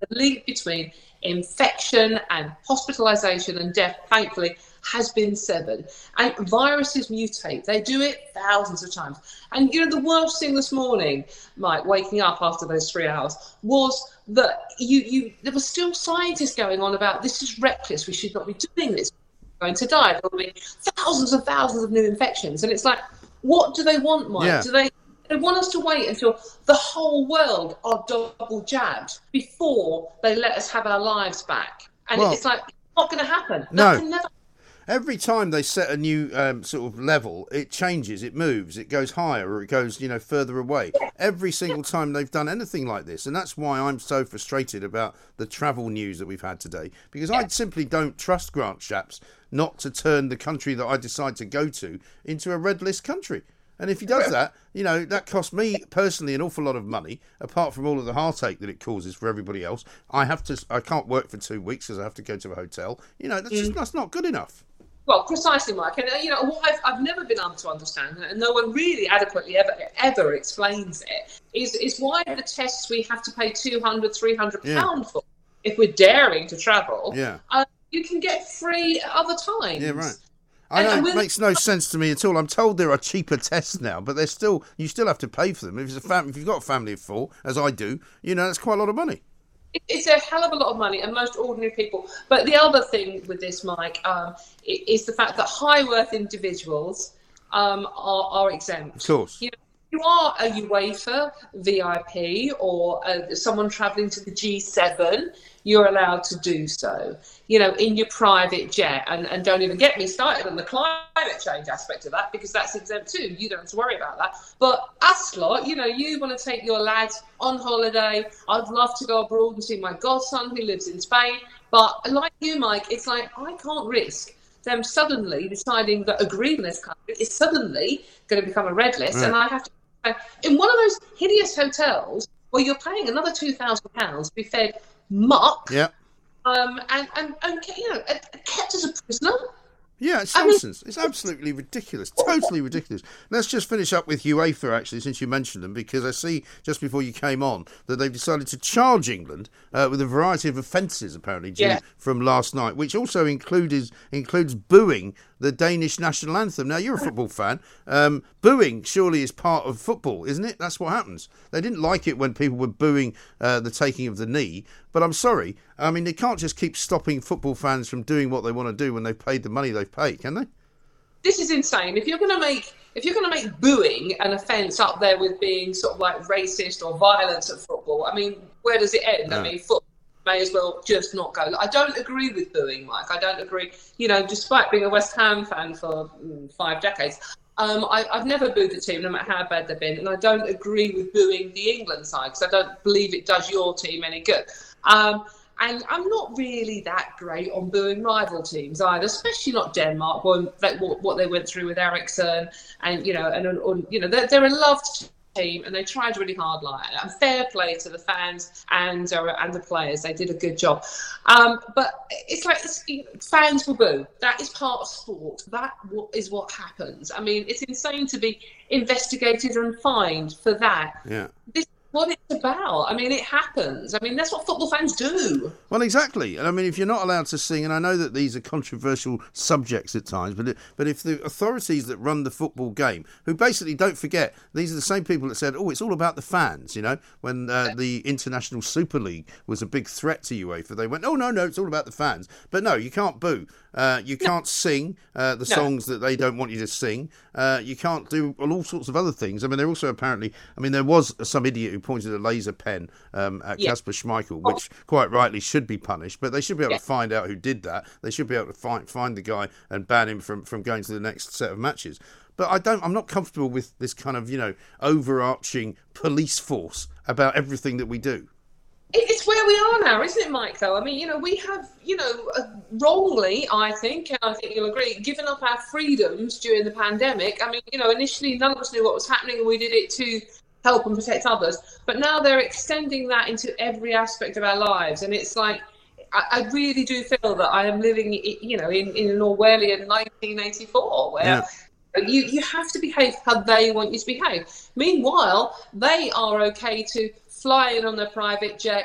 the link between infection and hospitalisation and death, thankfully, has been severed. And viruses mutate. They do it thousands of times. And, you know, the worst thing this morning, Mike, waking up after those three hours, was that you, you there were still scientists going on about this is reckless. We should not be doing this. We're going to die. There will be thousands and thousands of new infections. And it's like, what do they want, Mike? Yeah. Do they... They want us to wait until the whole world are double jabbed before they let us have our lives back. And Well, it's like, it's not going to happen. No. That can never. Every time they set a new um, sort of level, it changes, it moves, it goes higher or it goes, you know, further away. Every single time they've done anything like this. And that's why I'm so frustrated about the travel news that we've had today. Because I simply don't trust Grant Shapps not to turn the country that I decide to go to into a red list country. And if he does that, you know, that costs me personally an awful lot of money, apart from all of the heartache that it causes for everybody else. I have to, I can't work for two weeks because I have to go to a hotel. You know, that's just, that's not good enough. Well, precisely, Mike. And, uh, you know, what I've, I've never been able to understand, and no one really adequately ever ever explains it, is, is why the tests we have to pay two hundred, three hundred pounds yeah. for, if we're daring to travel, yeah. uh, you can get free at other times. Yeah, right. I know, it makes no sense to me at all. I'm told there are cheaper tests now, but they're still, you still have to pay for them. If, it's a fam- if you've got a family of four, as I do, you know, that's quite a lot of money. It's a hell of a lot of money, and most ordinary people. But the other thing with this, Mike, um, is the fact that high worth individuals um, are, are exempt. Of course. You know, you are a UEFA V I P or uh, someone travelling to the G seven, you're allowed to do so, you know, in your private jet. And, and don't even get me started on the climate change aspect of that, because that's exempt too. You don't have to worry about that. But us lot, you know, you want to take your lads on holiday. I'd love to go abroad and see my godson who lives in Spain. But like you, Mike, it's like, I can't risk them suddenly deciding that a green list country is suddenly going to become a red list. Right. And I have to, in one of those hideous hotels where you're paying another two thousand pounds to be fed muck, yeah, um, and, and, and you know, kept as a prisoner. Yeah, it's I nonsense. mean, it's absolutely ridiculous. Totally ridiculous. Let's just finish up with UEFA, actually, since you mentioned them, because I see just before you came on that they've decided to charge England uh, with a variety of offences, apparently, due yeah. from last night, which also includes, includes booing the Danish national anthem. Now, you're a football fan. Um, booing surely is part of football, isn't it? That's what happens. They didn't like it when people were booing uh, the taking of the knee, but I'm sorry. I mean, they can't just keep stopping football fans from doing what they want to do when they've paid the money they've paid, can they? This is insane. If you're going to make if you're going to make booing an offence up there with being sort of like racist or violence at football, I mean, where does it end? No. I mean, football may as well just not go. I don't agree with booing, Mike. I don't agree. You know, despite being a West Ham fan for mm, five decades, um, I, I've never booed the team, no matter how bad they've been, and I don't agree with booing the England side because I don't believe it does your team any good. Um, And I'm not really that great on booing rival teams either, especially not Denmark, what, what they went through with Eriksen. And, you know, and, and you know, they're, they're a loved team and they tried really hard. Like, and fair play to the fans and uh, and the players. They did a good job. Um, but it's like it's, fans will boo. That is part of sport. That is what happens. I mean, it's insane to be investigated and fined for that. Yeah. This what it's about. I mean, it happens. I mean, that's what football fans do. Well, exactly. And I mean, if you're not allowed to sing, and I know that these are controversial subjects at times, but it, but if the authorities that run the football game, who basically, don't forget, these are the same people that said, oh, it's all about the fans, you know, when uh, the International Super League was a big threat to UEFA, they went, oh, no, no, it's all about the fans. But no, you can't boo. Uh, you can't sing uh, the No. songs that they don't want you to sing. Uh, you can't do all sorts of other things. I mean, they're also apparently, I mean, there was some idiot who pointed a laser pen um, at Yeah. Kasper Schmeichel, which quite rightly should be punished, but they should be able Yeah. to find out who did that. They should be able to find find the guy and ban him from, from going to the next set of matches. But I don't, I'm not comfortable with this kind of, you know, overarching police force about everything that we do. It's where we are now, isn't it, Mike, though? I mean, you know, we have, you know, uh, wrongly, I think, and I think you'll agree, given up our freedoms during the pandemic. I mean, you know, initially none of us knew what was happening and we did it to help and protect others. But now they're extending that into every aspect of our lives. And it's like, I, I really do feel that I am living, you know, in, in an Orwellian nineteen eighty-four, where... Yeah. You you have to behave how they want you to behave. Meanwhile, they are okay to fly in on their private jets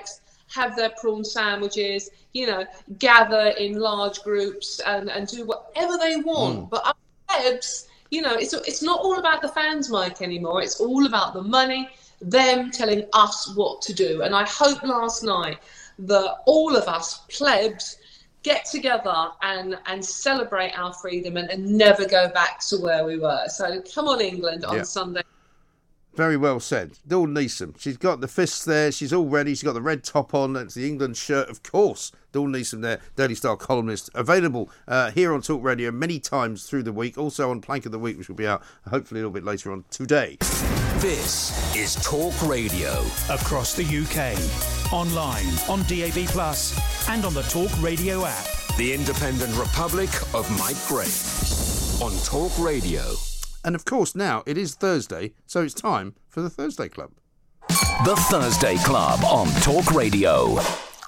have their prawn sandwiches, you know, gather in large groups and, and do whatever they want. Mm. But our plebs, you know, it's it's not all about the fans, Mike, anymore. It's all about the money, them telling us what to do. And I hope last night that all of us plebs get together and, and celebrate our freedom and, and never go back to where we were. So come on, England, on yeah. Sunday. Very well said. Dawn Neeson. She's got the fists there. She's all ready. She's got the red top on. It's the England shirt, of course. Dawn Neeson there, Daily Star columnist. Available uh, here on Talk Radio many times through the week. Also on Plank of the Week, which will be out hopefully a little bit later on today. This is Talk Radio. Across the U K. Online, on D A B Plus, and on the Talk Radio app. The Independent Republic of Mike Graham. On Talk Radio. And of course, now it is Thursday, so it's time for the Thursday Club. The Thursday Club on Talk Radio.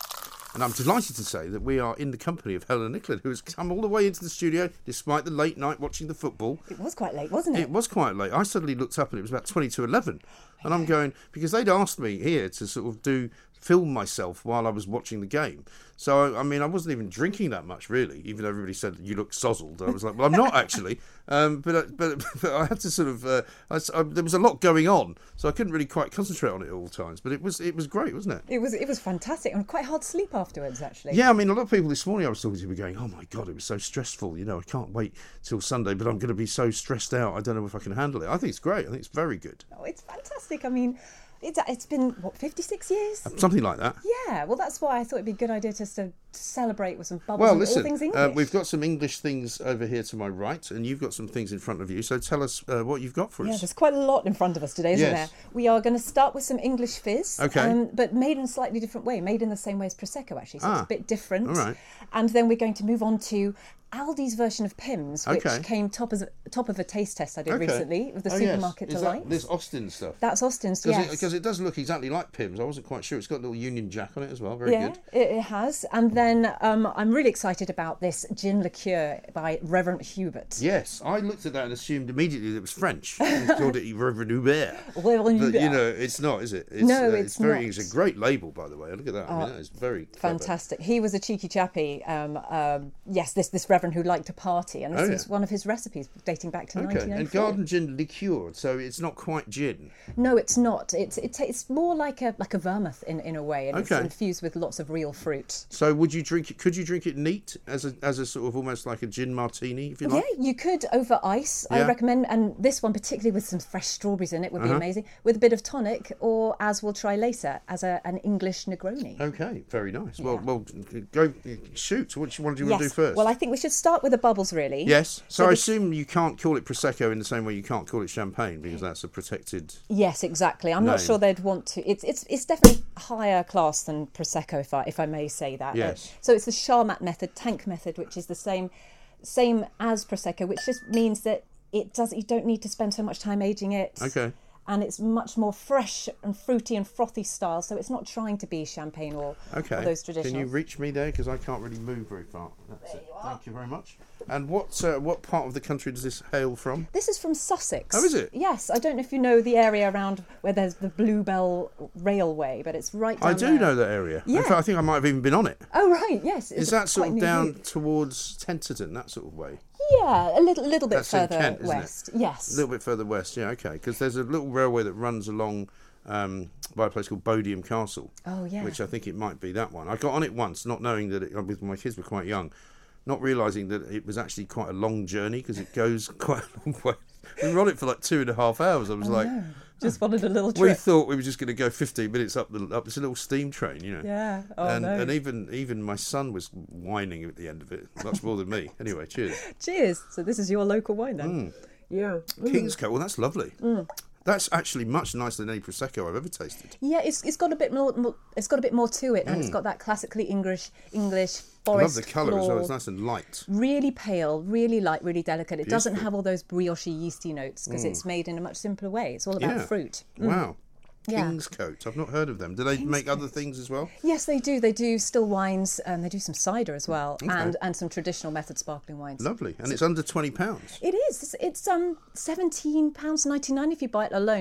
And I'm delighted to say that we are in the company of Helen Nicklin, who has come all the way into the studio despite the late night watching the football. It was quite late, wasn't it? It was quite late. I suddenly looked up and it was about twenty to eleven. And I'm going, because they'd asked me here to sort of do film myself while I was watching the game. So, I mean, I wasn't even drinking that much, really, even though everybody said, you look sozzled. I was like, well, I'm not actually. Um, but, but but I had to sort of, uh, I, I, there was a lot going on, so I couldn't really quite concentrate on it at all times. But it was it was great, wasn't it? It was it was fantastic and quite hard to sleep afterwards, actually. Yeah, I mean, a lot of people this morning I was talking to were going, oh my God, it was so stressful. You know, I can't wait till Sunday, but I'm going to be so stressed out. I don't know if I can handle it. I think it's great. I think it's very good. Oh, it's fantastic. I mean, It's, it's been, what, fifty-six years? Something like that. Yeah, well, that's why I thought it'd be a good idea just to celebrate with some bubbles well, and listen, all things English. Uh, we've got some English things over here to my right, and you've got some things in front of you, so tell us uh, what you've got for yeah, us. there's quite a lot in front of us today, isn't yes. there? We are going to start with some English fizz, okay. um, but made in a slightly different way, made in the same way as Prosecco, actually, so ah, it's a bit different. All right. And then we're going to move on to Aldi's version of Pimm's, which okay. came top as top of a taste test I did okay. recently with the oh, supermarket yes. Is delights. that, this Austin stuff. That's Austin's, Cause yes. Because it, it does look exactly like Pimm's. I wasn't quite sure. It's got a little Union Jack on it as well. Very yeah, good. Yeah, it, it has. And then um, I'm really excited about this gin liqueur by Reverend Hubert. Yes, I looked at that and assumed immediately that it was French and called it Reverend Hubert. Reverend But Hubert. you know, it's not, is it? It's, no, uh, it's, it's very. not. It's a great label, by the way. Look at that. I mean, oh, that is very clever. fantastic. He was a cheeky chappy. Um, um, yes, this this Reverend who liked to party, and this oh, was yeah. one of his recipes dating back to okay. nineteen oh four. And garden gin liqueur, so it's not quite gin. No, it's not. It's it's it's more like a like a vermouth in, in a way, and okay. it's infused with lots of real fruit. So would you drink it? Could you drink it neat as a as a sort of almost like a gin martini, if you like? Yeah, you could over ice. Yeah. I recommend, and this one particularly with some fresh strawberries in it would be uh-huh. amazing. With a bit of tonic, or as we'll try later, as a, an English Negroni. Okay, very nice. Yeah. Well, well, go shoot. What do you want to do, yes. want to do first? Well, I think we should start with the bubbles, really. Yes. So, so I this... assume you can't call it Prosecco in the same way you can't call it champagne because that's a protected. Yes, exactly. I'm name. not sure they'd want to. It's it's it's definitely higher class than Prosecco, if I if I may say that. Yes. So it's the Charmat method, tank method, which is the same same as Prosecco, which just means that it does. You don't need to spend so much time aging it. Okay. And it's much more fresh and fruity and frothy style, so it's not trying to be champagne or, okay. or those traditional. Can you reach me there because I can't really move very far? That's it. Thank you very much. And what uh, what part of the country does this hail from? This is from Sussex. Oh, is it? Yes. I don't know if you know the area around where there's the Bluebell Railway, but it's right down I do there. know that area. Yeah. In fact, I think I might have even been on it. Oh, right, yes. Is that sort of near down you. towards Tenterden, that sort of way? Yeah, a little little bit That's in further Kent, isn't it? west. Yes. A little bit further west, yeah, okay. Because there's a little railway that runs along um, by a place called Bodiam Castle. Oh, yeah. Which I think it might be that one. I got on it once, not knowing that it, with my kids were quite young, not realising that it was actually quite a long journey because it goes quite a long way. We were on it for like two and a half hours. I was oh, like, no. Just wanted a little trip. we thought we were just going to go fifteen minutes up the up this little steam train, you know. Yeah. Oh and, no. and even even my son was whining at the end of it, much more than me. Anyway, cheers. Cheers. So this is your local wine then. Mm. Yeah. Mm. Kingscote. Well, that's lovely. Mm. That's actually much nicer than any Prosecco I've ever tasted. Yeah, it's it's got a bit more, more it's got a bit more to it, and Mm. it's got that classically English English I love forest the colour as well. floor. It's nice and light. Really pale, really light, really delicate. It doesn't Beautiful. have all those brioche yeasty notes because Mm. it's made in a much simpler way. It's all about Yeah. fruit. Mm. Wow. Yeah. Kingscote. I've not heard of them. Do they make other things as well? Yes, they do. They do still wines, and they do some cider as well, Okay. and and some traditional method sparkling wines. Lovely. And So- it's under twenty pounds. It is. It's, it's um seventeen pounds ninety nine if you buy it alone, but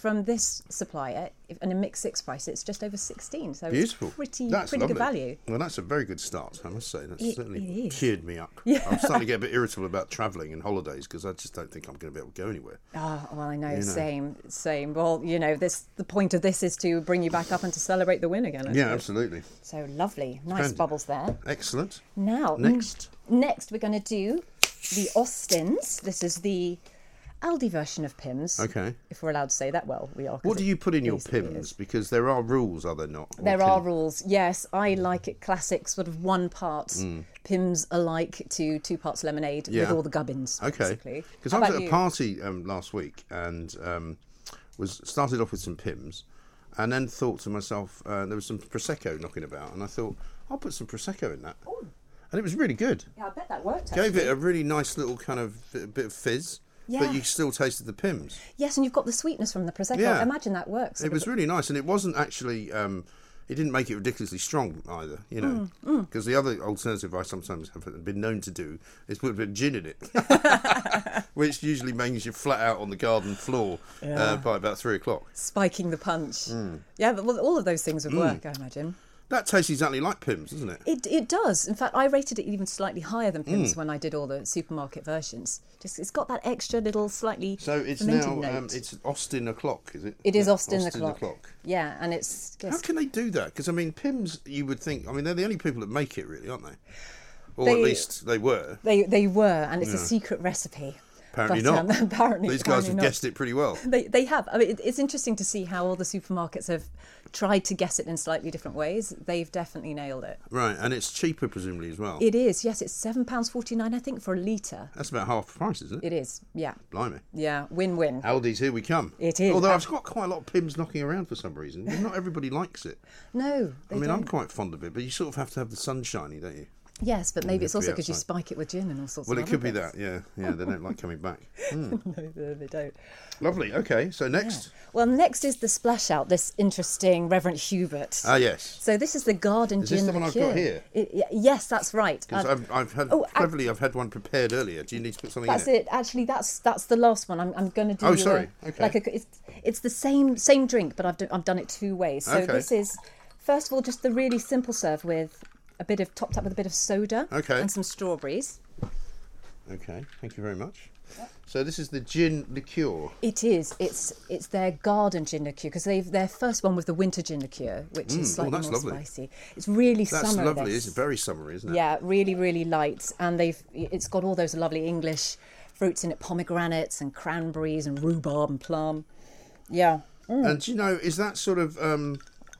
from this supplier, if, and a mixed six price, it's just over sixteen. So Beautiful. It's pretty, that's pretty lovely. good value. Well, that's a very good start, I must say. That's It- certainly it is. cheered me up. Yeah. I'm starting to get a bit irritable about travelling and holidays because I just don't think I'm going to be able to go anywhere. Oh, well, I know, You know. same, same. Well, you know, this the point of this is to bring you back up and to celebrate the win again. I Yeah, suppose. absolutely. So lovely, nice Splendid. bubbles there. Excellent. Now, Next. n- next we're going to do the Austins. This is the Aldi version of Pimm's. Okay. If we're allowed to say that, well, we are. 'cause What do it you put in your basically Pimm's? is. Because there are rules, are there not? Or There can- are rules. Yes, I like it classic, sort of one part Mm. Pimm's alike to two parts lemonade with Yeah. all the gubbins. Okay. Basically. Because How I was about at a you? party um, last week and um, was started off with some Pimm's, and then thought to myself, uh, there was some prosecco knocking about, and I thought I'll put some prosecco in that, and it was really good. Yeah, I bet that worked. Gave actually. it a really nice little kind of bit, bit of fizz, Yeah. but you still tasted the Pimm's. Yes, and you've got the sweetness from the prosecco. Yeah. I imagine that works. It was really nice, and it wasn't actually. Um, it didn't make it ridiculously strong either, you know. Mm, Because the other alternative I sometimes have been known to do is put a bit of gin in it, which usually means you're flat out on the garden floor Yeah. uh, by about three o'clock. Spiking the punch. Mm. Yeah, but well, all of those things would Mm. work, I imagine. That tastes exactly like Pimm's, doesn't it? It it does. In fact, I rated it even slightly higher than Pimm's Mm. when I did all the supermarket versions. Just it's got that extra little slightly So it's fermented now note. um, it's Austin o'clock, is it? It is Yeah, Austin, the clock. Yeah, and it's How just, can they do that? Because I mean, Pimm's, you would think. I mean, they're the only people that make it, really, aren't they? Or They- at least they were. they they were, and it's a Yeah. secret recipe. Apparently But, not. um, apparently, These guys apparently have not. guessed it pretty well. They they have. I mean, it, it's interesting to see how all the supermarkets have tried to guess it in slightly different ways. They've definitely nailed it. Right, and it's cheaper presumably as well. It is. Yes, it's seven pounds forty nine. I think for a litre. That's about half the price, isn't it? It is. Yeah. Blimey. Yeah. Win win. Aldi's, here we come. It is. Although Uh, I've got quite a lot of Pimm's knocking around for some reason. Not everybody likes it. No. They I mean, I'm don't. quite fond of it, but you sort of have to have the sun shiny, don't you? Yes, but You maybe have it's to be also because you outside. spike it with gin and all sorts Well, of it could be other that, yeah. Yeah, they don't like coming back. Hmm. things. No, they don't. Lovely, okay, so next. Well, next is the splash out, this interesting Reverend Hubert. Ah, yes. So this is the garden Is gin this the one I've liqueur. got here? It- y- yes, that's right. Because Um, I've, I've had, oh, I- cleverly, I've had one prepared earlier. Do you need to put something That's in it? it. Actually, that's that's the last one. I'm I'm going to do. Oh, you sorry. A, Okay. Like a, it's it's the same same drink, but I've do, I've done it two ways. So Okay. this is first of all just the really simple serve with a bit of topped up with a bit of soda. Okay. And some strawberries. Okay, thank you very much. So this is the gin liqueur. It is. It's it's their garden gin liqueur because they've their first one was the winter gin liqueur, which Mm, oh, is slightly that's more lovely. spicy. It's really That's summer. lovely. this. It's very summery, isn't it? Yeah, really, really light, and they've it's got all those lovely English fruits in it, pomegranates and cranberries and rhubarb and plum. Yeah. Mm. And do you know, is that sort of um,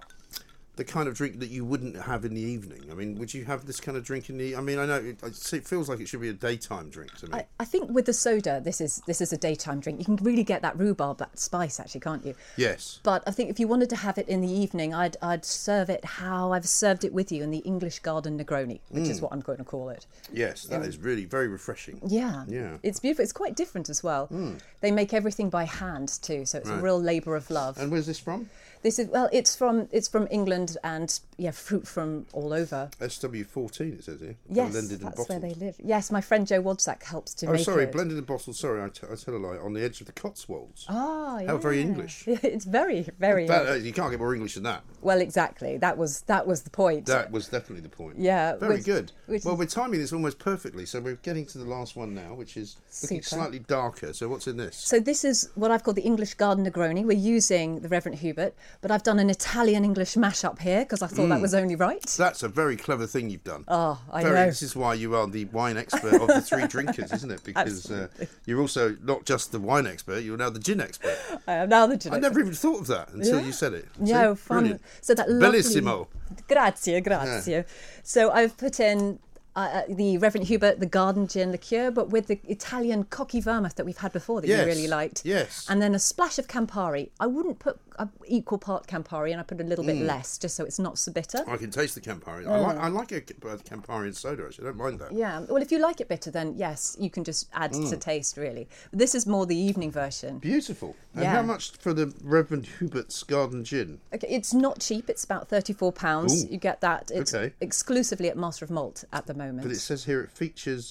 the kind of drink that you wouldn't have in the evening? I mean, would you have this kind of drink in the? I mean, I know it, it feels like it should be a daytime drink to me. I, I think with the soda, this is this is a daytime drink. You can really get that rhubarb, that spice, actually, can't you? Yes. But I think if you wanted to have it in the evening, I'd I'd serve it how I've served it with you in the English Garden Negroni, which is Mm. what I'm going to call it. Yes, that Um, is really very refreshing. Yeah, Yeah. it's beautiful. It's quite different as well. Mm. They make everything by hand too, so it's Right. a real labour of love. And where's this from? This is well, it's from it's from England and yeah, fruit from all over. S W fourteen, it says here. Yes, Blended and that's where bottled. they live. Yes, my friend Joe Wadsack helps to Oh, make sorry, it. blended and bottled. Sorry, I, t- I tell a lie. On the edge of the Cotswolds. Ah, yeah. How very English. It's very, very. That, uh, you can't get more English than that. Well, exactly. That was that was the point. That was definitely the point. Yeah, Very which- good. which Well, is- we're timing this almost perfectly, so we're getting to the last one now, which is looking Super. slightly darker. So what's in this? So this is what I've called the English Garden Negroni. We're using the Reverend Hubert, but I've done an Italian-English mashup here because I thought that Mm. was only right. That's a very clever thing you've done. Oh, I very, know. This is why you are the wine expert of the three drinkers, isn't it? Because uh, you're also not just the wine expert, you're now the gin expert. I am now the gin I expert. never even thought of that until Yeah. you said it. Yeah, See? fun. Brilliant. So that lovely... Bellissimo. Grazie, grazie. So I've put in uh, the Reverend Hubert, the garden gin liqueur, but with the Italian cocky vermouth that we've had before that Yes, you really liked. yes. And then a splash of Campari. I wouldn't put an equal part Campari, and I put a little bit Mm. less just so it's not so bitter. I can taste the Campari. I Mm. like I like a, a Campari and soda, actually. I don't mind that. Yeah, well, if you like it bitter, then yes, you can just add to Mm. taste, really. But this is more the evening version. Beautiful. And Yeah. how much for the Reverend Hubert's Garden Gin? Okay, it's not cheap. It's about thirty-four pounds. Ooh. You get that. It's Okay. exclusively at Master of Malt at the moment. But it says here it features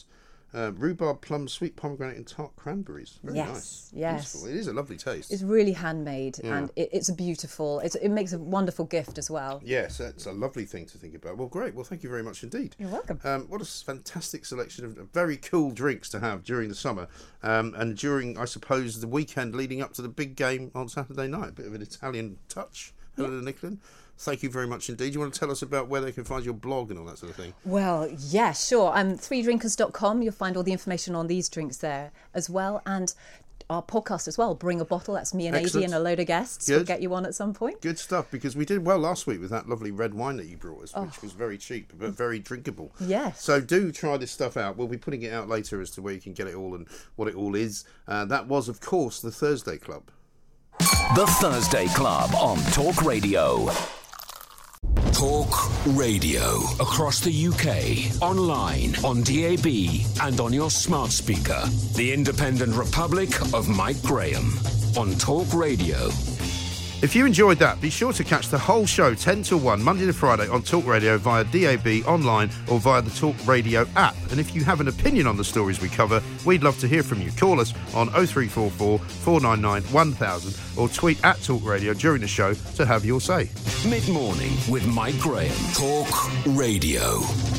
Uh, rhubarb, plum, sweet pomegranate and tart cranberries. Very yes, nice. yes. Beautiful. It is a lovely taste. It's really handmade Yeah. and it, it's a beautiful, it's, it makes a wonderful gift as well. Yes, it's a lovely thing to think about. Well, great. Well, thank you very much indeed. You're welcome. Um, what a fantastic selection of very cool drinks to have during the summer um, and during, I suppose, the weekend leading up to the big game on Saturday night. A bit of an Italian touch. Helena yeah. Nicklin. Thank you very much indeed. You want to tell us about where they can find your blog and all that sort of thing? Well, yeah, sure. Um, three drinkers dot com. You'll find all the information on these drinks there as well. And our podcast as well, Bring a Bottle. That's me and Excellent. Adi and a load of guests. Good. We'll get you on at some point. Good stuff, because we did well last week with that lovely red wine that you brought us, oh. which was very cheap but very drinkable. Yes. So do try this stuff out. We'll be putting it out later as to where you can get it all and what it all is. Uh, that was, of course, the Thursday Club. The Thursday Club on Talk Radio. Talk Radio across the U K, online, on D A B and on your smart speaker. The Independent Republic of Mike Graham on Talk Radio. If you enjoyed that, be sure to catch the whole show ten till one, Monday to Friday on Talk Radio via D A B, online or via the Talk Radio app. And if you have an opinion on the stories we cover, we'd love to hear from you. Call us on oh three four four, four nine nine, one thousand or tweet at Talk Radio during the show to have your say. Mid-morning with Mike Graham. Talk Radio.